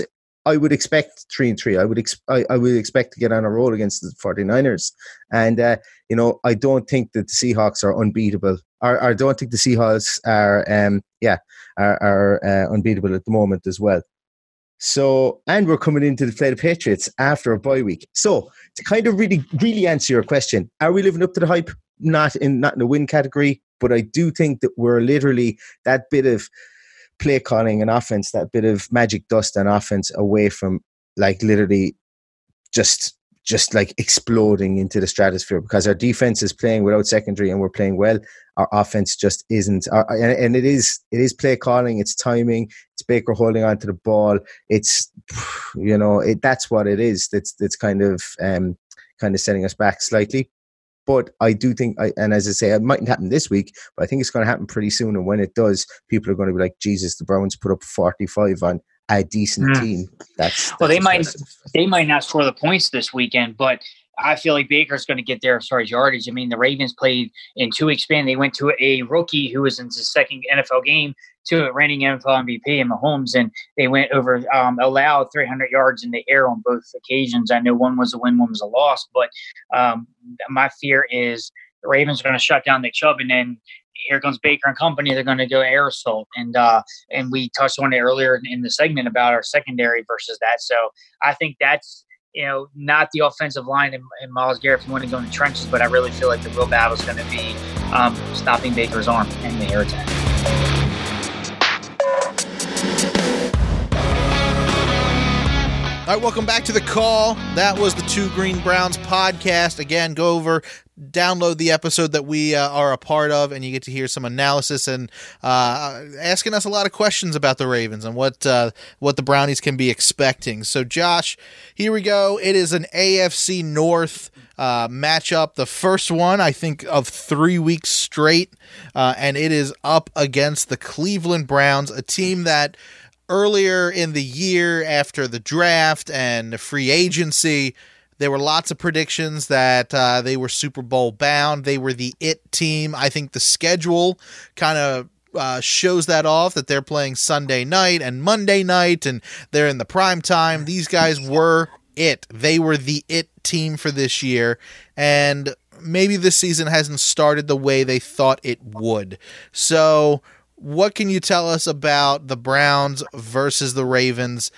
I would expect 3-3. I would expect to get on a roll against the 49ers. And, I don't think that the Seahawks are unbeatable. I don't think the Seahawks are unbeatable at the moment as well. So, and we're coming in to play the Patriots after a bye week. So, to kind of really answer your question, are we living up to the hype? Not in the win category, but I do think that we're literally that bit of play calling and offense, that bit of magic dust and offense away from like literally just like exploding into the stratosphere, because our defense is playing without secondary and we're playing well. Our offense just isn't, and it is play calling, it's timing, it's Baker holding on to the ball. It's, that's what it is. That's kind of setting us back slightly. But I do think, and as I say, it mightn't happen this week, but I think it's going to happen pretty soon. And when it does, people are going to be like, Jesus, the Browns put up 45 on a decent team. They might not score the points this weekend, but I feel like Baker's going to get there as far as yardage. I mean, the Ravens played in 2 weeks span. They went to a rookie who was in his second NFL game to a reigning NFL MVP in Mahomes, and they went over, allowed 300 yards in the air on both occasions. I know one was a win, one was a loss, but my fear is the Ravens are going to shut down Nick Chubb, and then here comes Baker and company. They're going to go air assault. And we touched on it earlier in the segment about our secondary versus that. So I think that's, not the offensive line and Myles Garrett if you want to go in the trenches, but I really feel like the real battle is going to be stopping Baker's arm and the air attack. All right, welcome back to The Call. That was the Two Green Browns podcast. Again, go over, download the episode that we are a part of, and you get to hear some analysis and asking us a lot of questions about the Ravens and what the Brownies can be expecting. So, Josh, here we go. It is an AFC North matchup, the first one, I think, of 3 weeks straight, and it is up against the Cleveland Browns, a team that earlier in the year after the draft and the free agency, there were lots of predictions that they were Super Bowl bound. They were the it team. I think the schedule kind of shows that off, that they're playing Sunday night and Monday night, and they're in the prime time. These guys were it. They were the it team for this year, and maybe this season hasn't started the way they thought it would. So what can you tell us about the Browns versus the Ravens?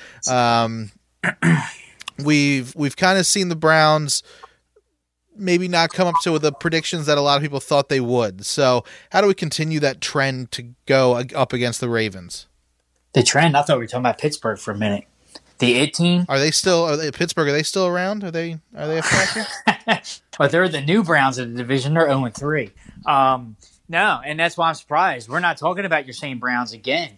We've kind of seen the Browns maybe not come up to the predictions that a lot of people thought they would. So how do we continue that trend to go up against the Ravens? The trend? I thought we were talking about Pittsburgh for a minute. The it team? Pittsburgh, are they still around? Are they a factor? Well, they're the new Browns of the division. They're 0-3. No, and that's why I'm surprised. We're not talking about your same Browns again.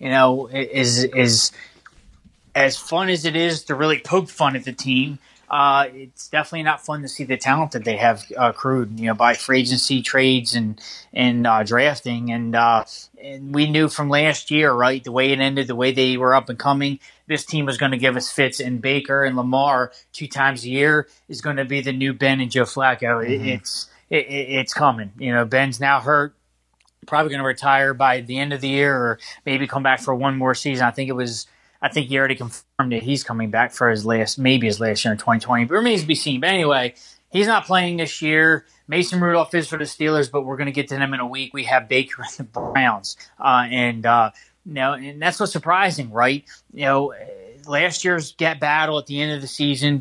Is as fun as it is to really poke fun at the team, it's definitely not fun to see the talent that they have accrued, by free agency trades and drafting. And we knew from last year, right, the way it ended, the way they were up and coming, this team was going to give us fits. And Baker and Lamar 2 times a year is going to be the new Ben and Joe Flacco. Mm-hmm. It's coming. Ben's now hurt, probably going to retire by the end of the year, or maybe come back for one more season. I think he already confirmed that he's coming back for his last year in 2020, but it remains to be seen. But anyway, he's not playing this year. Mason Rudolph is for the Steelers, but we're going to get to them in a week. We have Baker and the Browns, and that's what's surprising, right? Last year's battle at the end of the season,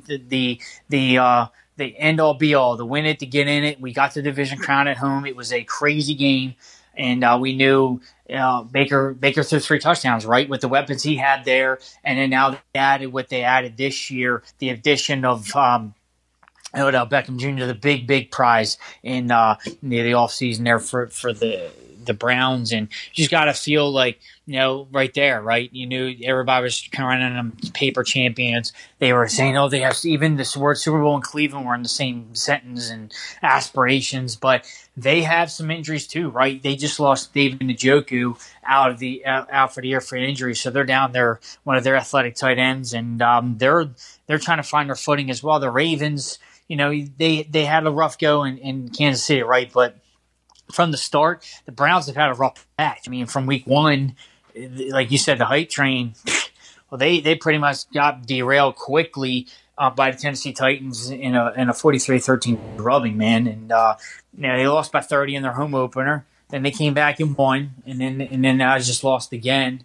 the end-all, be-all, the win it, to get in it. We got the division crown at home. It was a crazy game, and we knew Baker threw 3 touchdowns, right, with the weapons he had there. And then now they added what they added this year, the addition of Odell Beckham Jr., the big prize in the offseason there for the Browns. And you just got to feel like, right there, right? You knew everybody was kind of running them paper champions. They were saying, they have even this word Super Bowl in Cleveland were in the same sentence and aspirations, but they have some injuries too, right? They just lost David Njoku out for the year for an injury, so they're down there, one of their athletic tight ends, and they're trying to find their footing as well. The Ravens, they had a rough go in Kansas City, right? But from the start, the Browns have had a rough patch. I mean, from week 1, like you said, the hype train Well, they pretty much got derailed quickly by the Tennessee Titans in a 43-13 drubbing, man. And they lost by 30 in their home opener. Then they came back and won, and then I just lost again.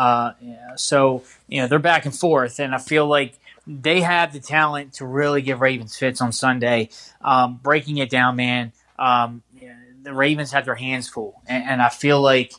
So they're back and forth, and I feel like they have the talent to really give Ravens fits on Sunday. Breaking it down, man, the Ravens have their hands full, and I feel like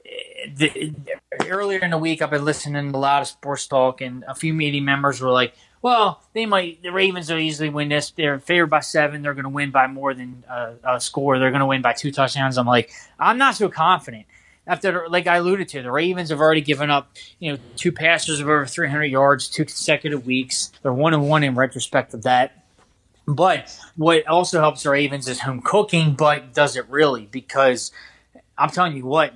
earlier in the week I've been listening to a lot of sports talk, and a few media members were like, well, the Ravens will easily win this. They're favored by 7. They're going to win by more than a score. They're going to win by 2 touchdowns. I'm like, I'm not so confident. After, like I alluded to, the Ravens have already given up, 2 passes of over 300 yards, 2 consecutive weeks. They're 1-1 in retrospect of that. But what also helps the Ravens is home cooking, but does it really? Because I'm telling you what,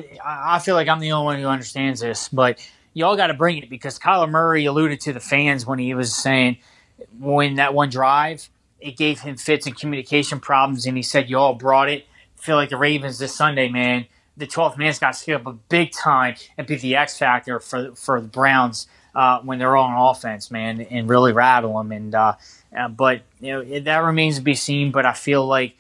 I feel like I'm the only one who understands this, but y'all got to bring it, because Kyler Murray alluded to the fans when he was saying when that one drive, it gave him fits and communication problems, and he said y'all brought it. I feel like the Ravens this Sunday, man, the 12th man's got to scale up a big time and be the X factor for the Browns when they're all on offense, man, and really rattle them. And but that remains to be seen. But I feel like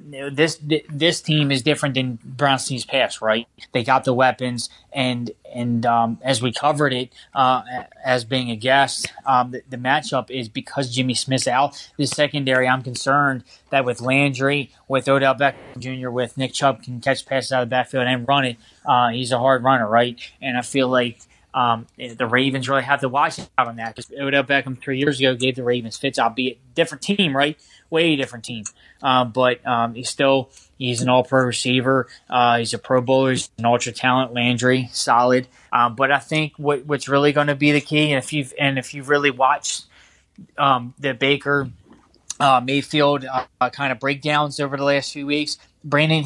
this team is different than Browns teams past, right? They got the weapons, and as we covered it as being a guest, the matchup is because Jimmy Smith's out. The secondary, I'm concerned that with Landry, with Odell Beckham Jr., with Nick Chubb can catch passes out of the backfield and run it. He's a hard runner, right? And I feel like the Ravens really have to watch out on that, because Odell Beckham 3 years ago gave the Ravens fits, albeit different team, right? Way different team. But he's an all-pro receiver. He's a Pro Bowler. He's an ultra talent. Landry, solid. But I think what's really going to be the key, and if you've really watched the Baker Mayfield kind of breakdowns over the last few weeks, Brandon,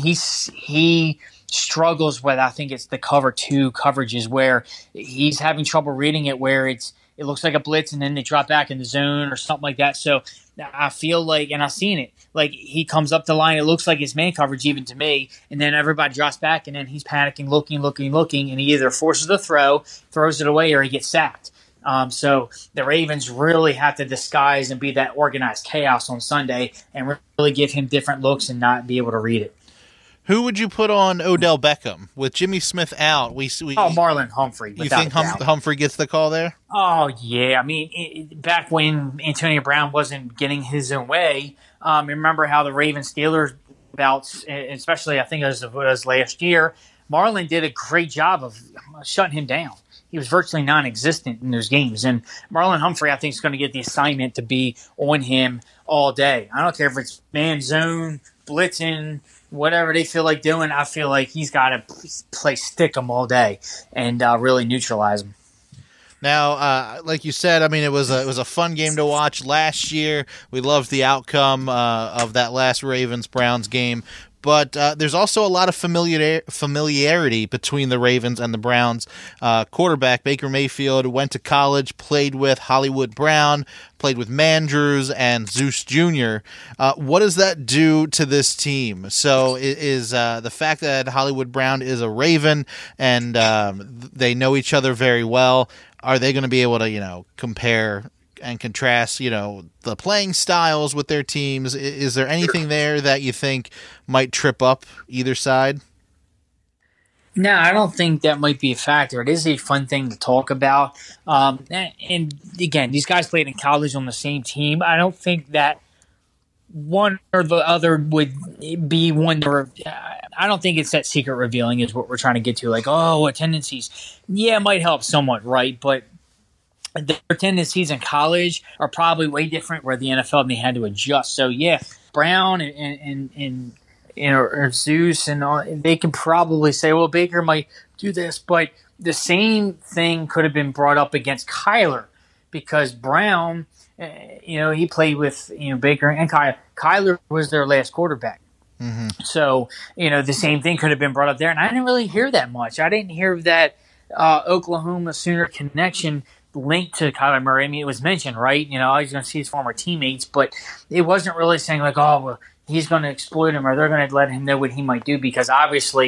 he struggles with, I think it's the cover 2 coverages, where he's having trouble reading it, where it looks like a blitz and then they drop back in the zone or something like that. So I feel like, and I've seen it, like he comes up the line, it looks like it's man coverage even to me, and then everybody drops back, and then he's panicking, looking, and he either forces the throw, throws it away, or he gets sacked. So the Ravens really have to disguise and be that organized chaos on Sunday and really give him different looks and not be able to read it. Who would you put on Odell Beckham with Jimmy Smith out? Marlon Humphrey. You think Humphrey gets the call there? Oh yeah, I mean, back when Antonio Brown wasn't getting his own way, remember how the Ravens-Steelers bouts, especially I think it was last year, Marlon did a great job of shutting him down. He was virtually non-existent in those games, and Marlon Humphrey, I think, is going to get the assignment to be on him all day. I don't care if it's man zone, blitzing, whatever they feel like doing. I feel like he's got to play stick him all day and really neutralize him. Now, like you said, I mean, it was a fun game to watch last year. We loved the outcome of that last Ravens-Browns game. But there's also a lot of familiarity between the Ravens and the Browns. Quarterback Baker Mayfield went to college, played with Hollywood Brown, played with Mandrews and Zeus Jr. What does that do to this team? So is the fact that Hollywood Brown is a Raven and they know each other very well, are they going to be able to, compare and contrast, the playing styles with their teams? Is there anything there that you think might trip up either side? No, I don't think that might be a factor. It is a fun thing to talk about. And again, these guys played in college on the same team. I don't think that one or the other would be one. I don't think it's that secret revealing is what we're trying to get to. Like, what tendencies? Yeah, it might help somewhat, right? But their tendencies in college are probably way different where the NFL may had to adjust. So yeah, Brown and or Zeus and all, they can probably say, well, Baker might do this, but the same thing could have been brought up against Kyler, because Brown, he played with Baker and Kyler. Kyler was their last quarterback. Mm-hmm. So the same thing could have been brought up there, and I didn't really hear that much. I didn't hear that Oklahoma Sooner connection linked to Kyler Murray. I mean, it was mentioned, right? He's going to see his former teammates, but it wasn't really saying like, he's going to exploit him or they're going to let him know what he might do, because obviously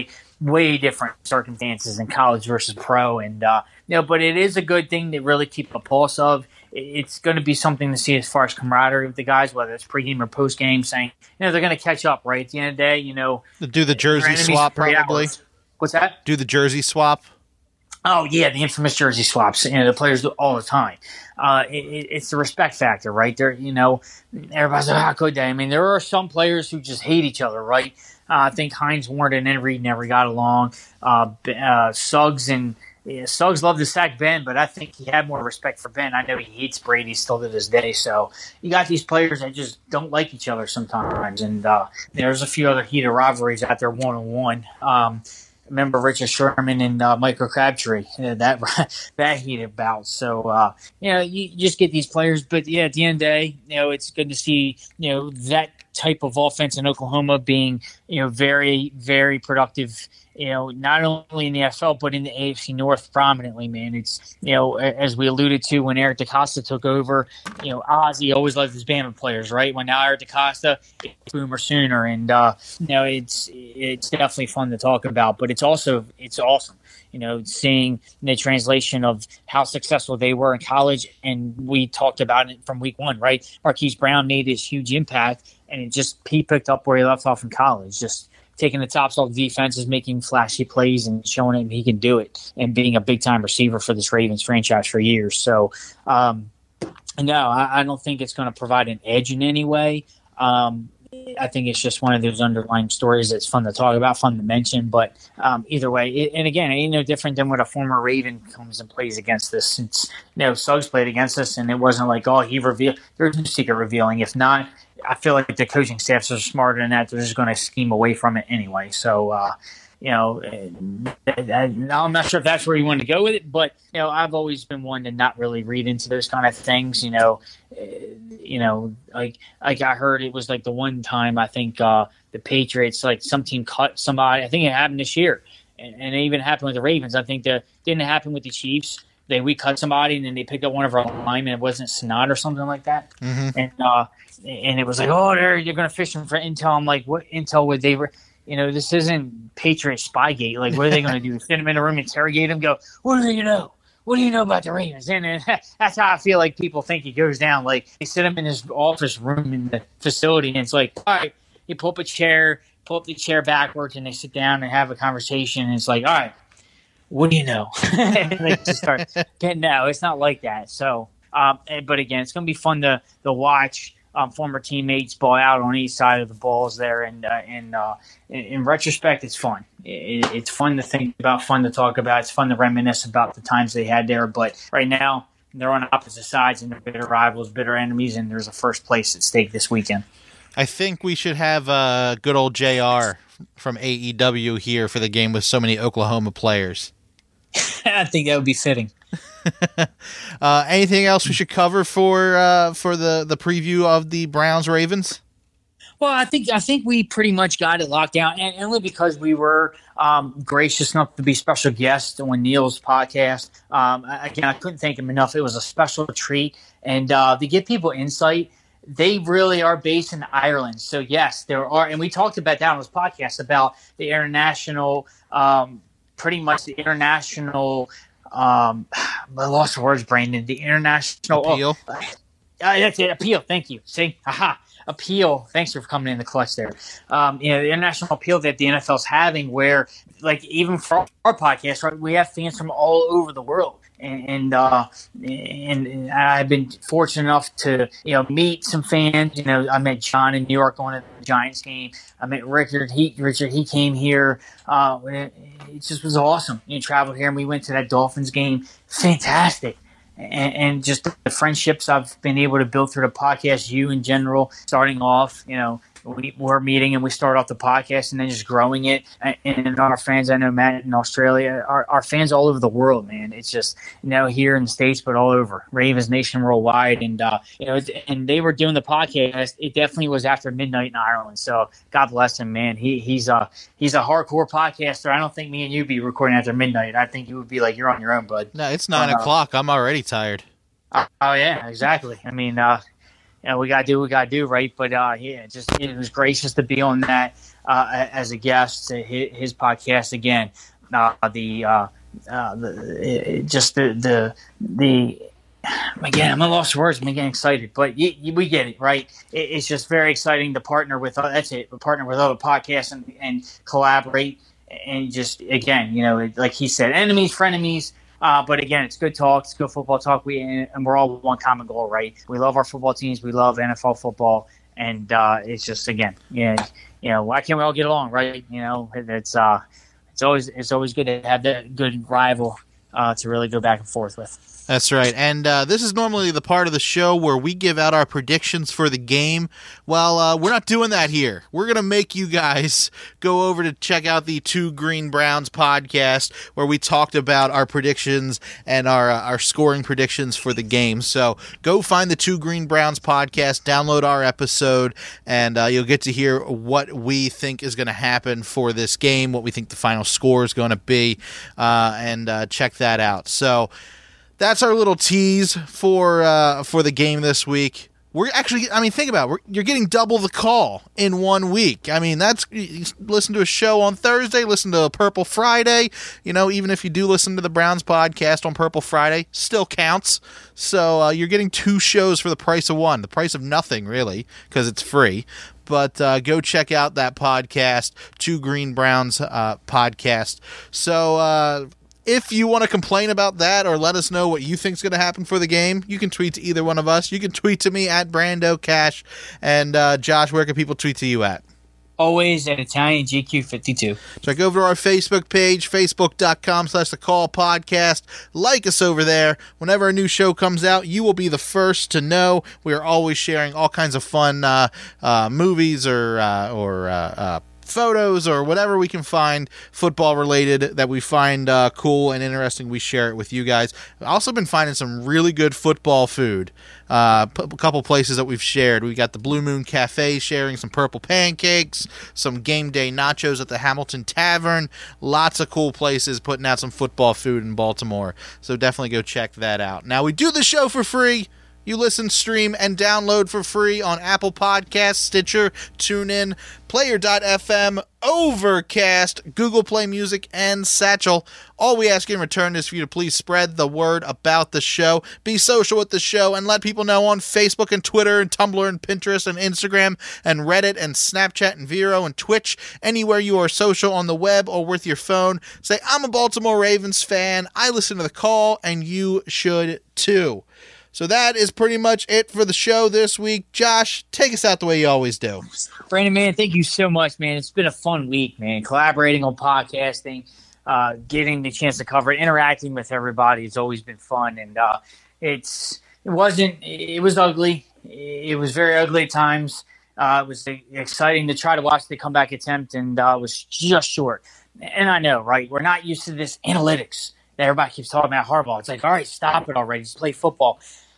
way different circumstances in college versus pro, and but it is a good thing to really keep a pulse of. It's going to be something to see as far as camaraderie with the guys, whether it's pregame or postgame, saying they're going to catch up, right? At the end of the day, do the jersey swap probably. What's that? Do the jersey swap. Oh yeah, the infamous jersey swaps. The players do all the time. It's the respect factor, right? There, everybody's like, how could they? I mean, there are some players who just hate each other, right? I think Hines Ward and Reed never got along. Suggs loved to sack Ben, but I think he had more respect for Ben. I know he hates Brady still to this day. So you got these players that just don't like each other sometimes, and there's a few other heated rivalries out there one-on-one. Remember Richard Sherman and Michael Crabtree, that heated bout. So you just get these players, but yeah, at the end of the day, it's good to see that type of offense in Oklahoma being very, very productive. Not only in the NFL but in the AFC North prominently, man. It's as we alluded to when Eric DeCosta took over. Ozzie always loved his Bama players, right? When now Eric DeCosta, it's Boomer Sooner, and it's definitely fun to talk about. But it's awesome. Seeing the translation of how successful they were in college, and we talked about it from week one, right? Marquise Brown made this huge impact, and he picked up where he left off in college, just taking the tops off defenses, making flashy plays, and showing him he can do it, and being a big-time receiver for this Ravens franchise for years. So, no, I don't think it's going to provide an edge in any way. I think it's just one of those underlying stories that's fun to talk about, fun to mention. But either way, and again, it ain't no different than when a former Raven comes and plays against us. It's Suggs played against us, and it wasn't like, he revealed. There's no secret revealing. If not, I feel like the coaching staffs are smarter than that. They're just going to scheme away from it anyway. So, I'm not sure if that's where you want to go with it, but I've always been one to not really read into those kind of things. Like I heard it was like the one time I think the Patriots, like some team cut somebody. I think it happened this year, and it even happened with the Ravens. I think that didn't happen with the Chiefs. We cut somebody and then they picked up one of our linemen. It wasn't Snod or something like that. Mm-hmm. And it was like, you're going to fish them for intel. I'm like, what intel would they? This isn't Patriot Spygate. Like, what are they going to do? Send them in a room, interrogate them, go, what do you know? What do you know about the Ravens? And that's how I feel like people think it goes down. Like, they sit them in this office room in the facility, and it's like, all right, you pull up the chair backwards, and they sit down and have a conversation, and it's like, all right, what do you know? And they just start getting, no, it's not like that. So, but again, it's going to be fun to watch former teammates ball out on each side of the balls there. And in retrospect, it's fun. It's fun to think about, fun to talk about. It's fun to reminisce about the times they had there. But right now, they're on opposite sides, and they're bitter rivals, bitter enemies, and there's a first place at stake this weekend. I think we should have good old JR from AEW here for the game with so many Oklahoma players. I think that would be fitting. Anything else we should cover for the preview of the Browns Ravens? Well, I think we pretty much got it locked down, and only because we were gracious enough to be special guests on Neil's podcast. Again, I couldn't thank him enough. It was a special treat, and to give people insight, they really are based in Ireland. So yes, there are, and we talked about that on this podcast about the international. Pretty much the international. I lost the words, Brandon. The international appeal. That's it. Appeal. Thank you. See, appeal. Thanks for coming in the clutch there. The international appeal that the NFL's having, where like even for our podcast, right, we have fans from all over the world. And I've been fortunate enough to meet some fans. I met John in New York going to the Giants game. I met Richard. He came here. It just was awesome. Traveled here and we went to that Dolphins game. Fantastic. And just the friendships I've been able to build through the podcast. You in general, starting off, we're meeting and we start off the podcast and then just growing it. And our fans, I know Matt in Australia, our fans all over the world, man. It's just, here in the States, but all over. Ravens Nation worldwide. And, and they were doing the podcast. It definitely was after midnight in Ireland. So God bless him, man. He's a hardcore podcaster. I don't think me and you be recording after midnight. I think you would be like, you're on your own, bud. No, it's 9 o'clock. I'm already tired. Oh, yeah, exactly. I mean, we got to do what we got to do, right? But it was gracious to be on that as a guest to his podcast again. Again, I'm at lost for words. I'm getting excited, but we get it, right? It's just very exciting to partner with. That's it. We partner with other podcasts and collaborate, and just again, like he said, enemies, frenemies. But again, it's good talk. It's good football talk. And we're all one common goal, right? We love our football teams. We love NFL football, and it's just again, why can't we all get along, right? It's always good to have that good rival to really go back and forth with. That's right. And this is normally the part of the show where we give out our predictions for the game. Well, we're not doing that here. We're going to make you guys go over to check out the Two Green Browns podcast where we talked about our predictions and our scoring predictions for the game. So go find the Two Green Browns podcast, download our episode, and you'll get to hear what we think is going to happen for this game, what we think the final score is going to be, and check that out. So that's our little tease for the game this week. We're actually, think about it. You're getting double the call in 1 week. You listen to a show on Thursday, listen to Purple Friday. Even if you do listen to the Browns podcast on Purple Friday, still counts. So you're getting 2 shows for the price of 1, the price of nothing, really, because it's free. But go check out that podcast, Two Green Browns podcast. So if you want to complain about that or let us know what you think is going to happen for the game, you can tweet to either one of us. You can tweet to me at Brando Cash. And Josh, where can people tweet to you at? Always at Italian GQ52. Check over to our Facebook page, facebook.com/The Call Podcast. Like us over there. Whenever a new show comes out, you will be the first to know. We are always sharing all kinds of fun movies or photos or whatever we can find football related that we find cool and interesting. We share it with you guys. I've also been finding some really good football food. A couple places that we've shared. We got the Blue Moon Cafe sharing some purple pancakes, some game day nachos at the Hamilton Tavern. Lots of cool places putting out some football food in Baltimore. So definitely go check that out. Now, we do the show for free. You listen, stream, and download for free on Apple Podcasts, Stitcher, TuneIn, Player.fm, Overcast, Google Play Music, and Satchel. All we ask in return is for you to please spread the word about the show, be social with the show, and let people know on Facebook and Twitter and Tumblr and Pinterest and Instagram and Reddit and Snapchat and Vero and Twitch, anywhere you are social on the web or with your phone. Say, I'm a Baltimore Ravens fan, I listen to The Call, and you should too. So that is pretty much it for the show this week. Josh, take us out the way you always do. Brandon, man, thank you so much, man. It's been a fun week, man. Collaborating on podcasting, getting the chance to cover it, interacting with everybody. It's always been fun. And it was ugly. It was very ugly at times. It was exciting to try to watch the comeback attempt, and it was just short. And I know, right? We're not used to this analytics that everybody keeps talking about. Harbaugh. It's like, all right, stop it already. Just play football.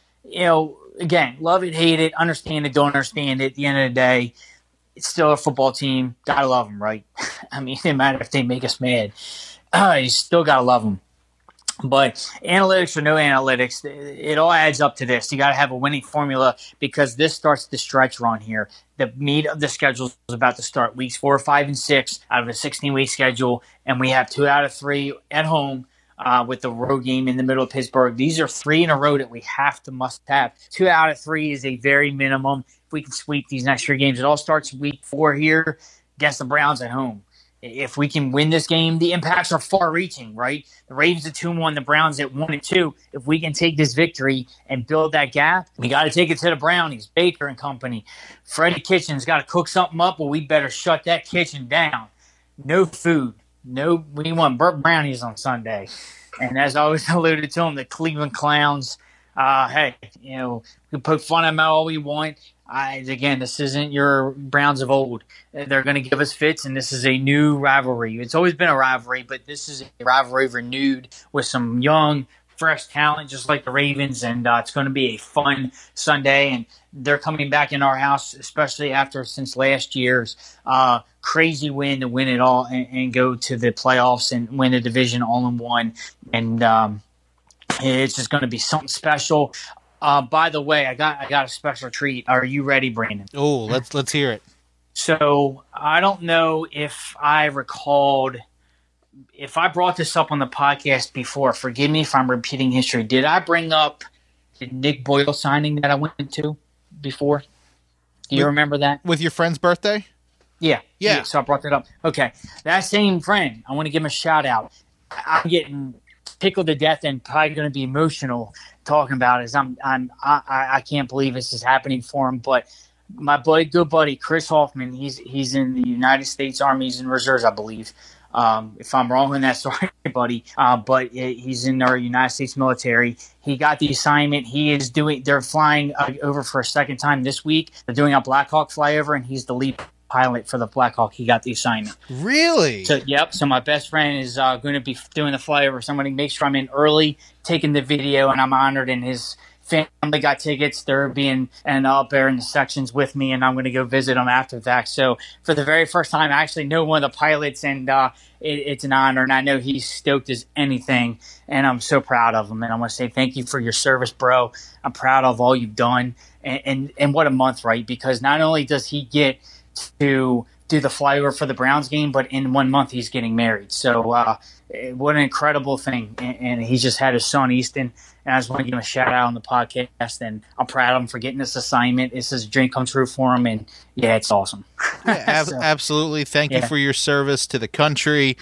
Again, love it, hate it, understand it, don't understand it. At the end of the day, it's still a football team. Gotta love them, right? It doesn't matter if they make us mad. You still gotta love them. But analytics or no analytics, it all adds up to this. You got to have a winning formula because this starts the stretch run here. The meat of the schedule is about to start. Weeks 4, 5, and 6 out of a 16-week schedule, and we have 2 out of 3 at home. With the road game in the middle of Pittsburgh. These are 3 in a row that we must have. 2 out of 3 is a very minimum. If we can sweep these next 3 games, it all starts week 4 here against the Browns at home. If we can win this game, the impacts are far-reaching, right? The Ravens at 2-1, the Browns at 1-2. If we can take this victory and build that gap, we got to take it to the Brownies, Baker and company. Freddie Kitchens got to cook something up, but we better shut that kitchen down. No food. No, we want brownies on Sunday. And as I always alluded to them, the Cleveland Clowns, hey, we can poke fun at them all we want. Again, this isn't your Browns of old. They're going to give us fits, and this is a new rivalry. It's always been a rivalry, but this is a rivalry renewed with some young, fresh talent, just like the Ravens, and it's going to be a fun Sunday. And they're coming back in our house, especially since last year's crazy win to win it all and go to the playoffs and win the division all in one. And it's just going to be something special. By the way, I got a special treat. Are you ready, Brandon? Oh, let's hear it. So I don't know if I recalled if I brought this up on the podcast before. Forgive me if I'm repeating history. Did I bring up the Nick Boyle signing that I went to before? Do you remember that? With your friend's birthday? Yeah. Yeah. So I brought that up. Okay. That same friend, I want to give him a shout out. I'm getting tickled to death and probably going to be emotional talking about it. I can't believe this is happening for him. But my good buddy Chris Hoffman, he's in the United States Army, he's in reserves, I believe. If I'm wrong on that, sorry, buddy. But he's in our United States military. He got the assignment. They're flying over for a second time this week. They're doing a Black Hawk flyover, and he's the lead pilot for the Black Hawk. He got the assignment. Really? So, yep. So my best friend is going to be doing the flyover. So I'm going to make sure I'm in early, taking the video, and I'm honored. And his family got tickets. They're being up there in the sections with me, and I'm going to go visit them after that. So for the very first time, I actually know one of the pilots, and it's an honor. And I know he's stoked as anything, and I'm so proud of him. And I want to say thank you for your service, bro. I'm proud of all you've done, and what a month, right? Because not only does he get to do the flyover for the Browns game, but in 1 month he's getting married. So what an incredible thing. And he just had his son, Easton, and I just want to give him a shout out on the podcast, and I'm proud of him for getting this assignment. This is a dream come true for him, and yeah, it's awesome. Yeah, absolutely. Thank you for your service to the country.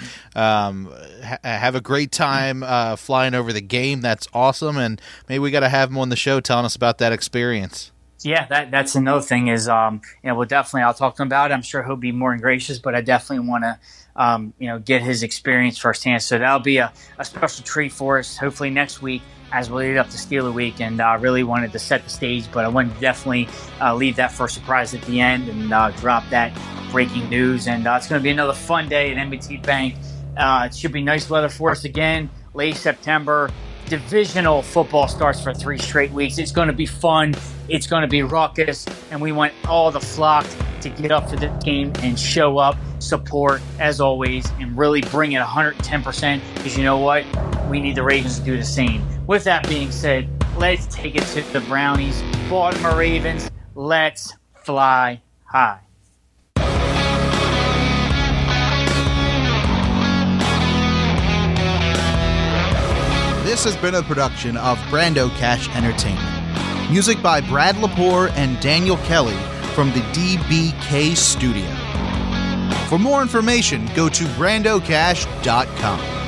Have a great time flying over the game. That's awesome, and maybe we got to have him on the show telling us about that experience. Yeah, that's another thing is, we'll definitely, I'll talk to him about it. I'm sure he'll be more than gracious, but I definitely want to, get his experience firsthand. So that'll be a special treat for us, hopefully next week as we lead up to Steeler Week. And I really wanted to set the stage, but I wanted to definitely leave that for a surprise at the end and drop that breaking news. And it's going to be another fun day at NBT Bank. It should be nice weather for us again, late September. Divisional football starts for 3 straight weeks. It's going to be fun. It's going to be raucous, and we want all the flock to get up for this game and show up, support, as always, and really bring it 110%, because you know what? We need the Ravens to do the same. With that being said, let's take it to the Brownies. Baltimore Ravens, let's fly high. This has been a production of Brando Cash Entertainment. Music by Brad Lepore and Daniel Kelly from the DBK Studio. For more information, go to brandocash.com.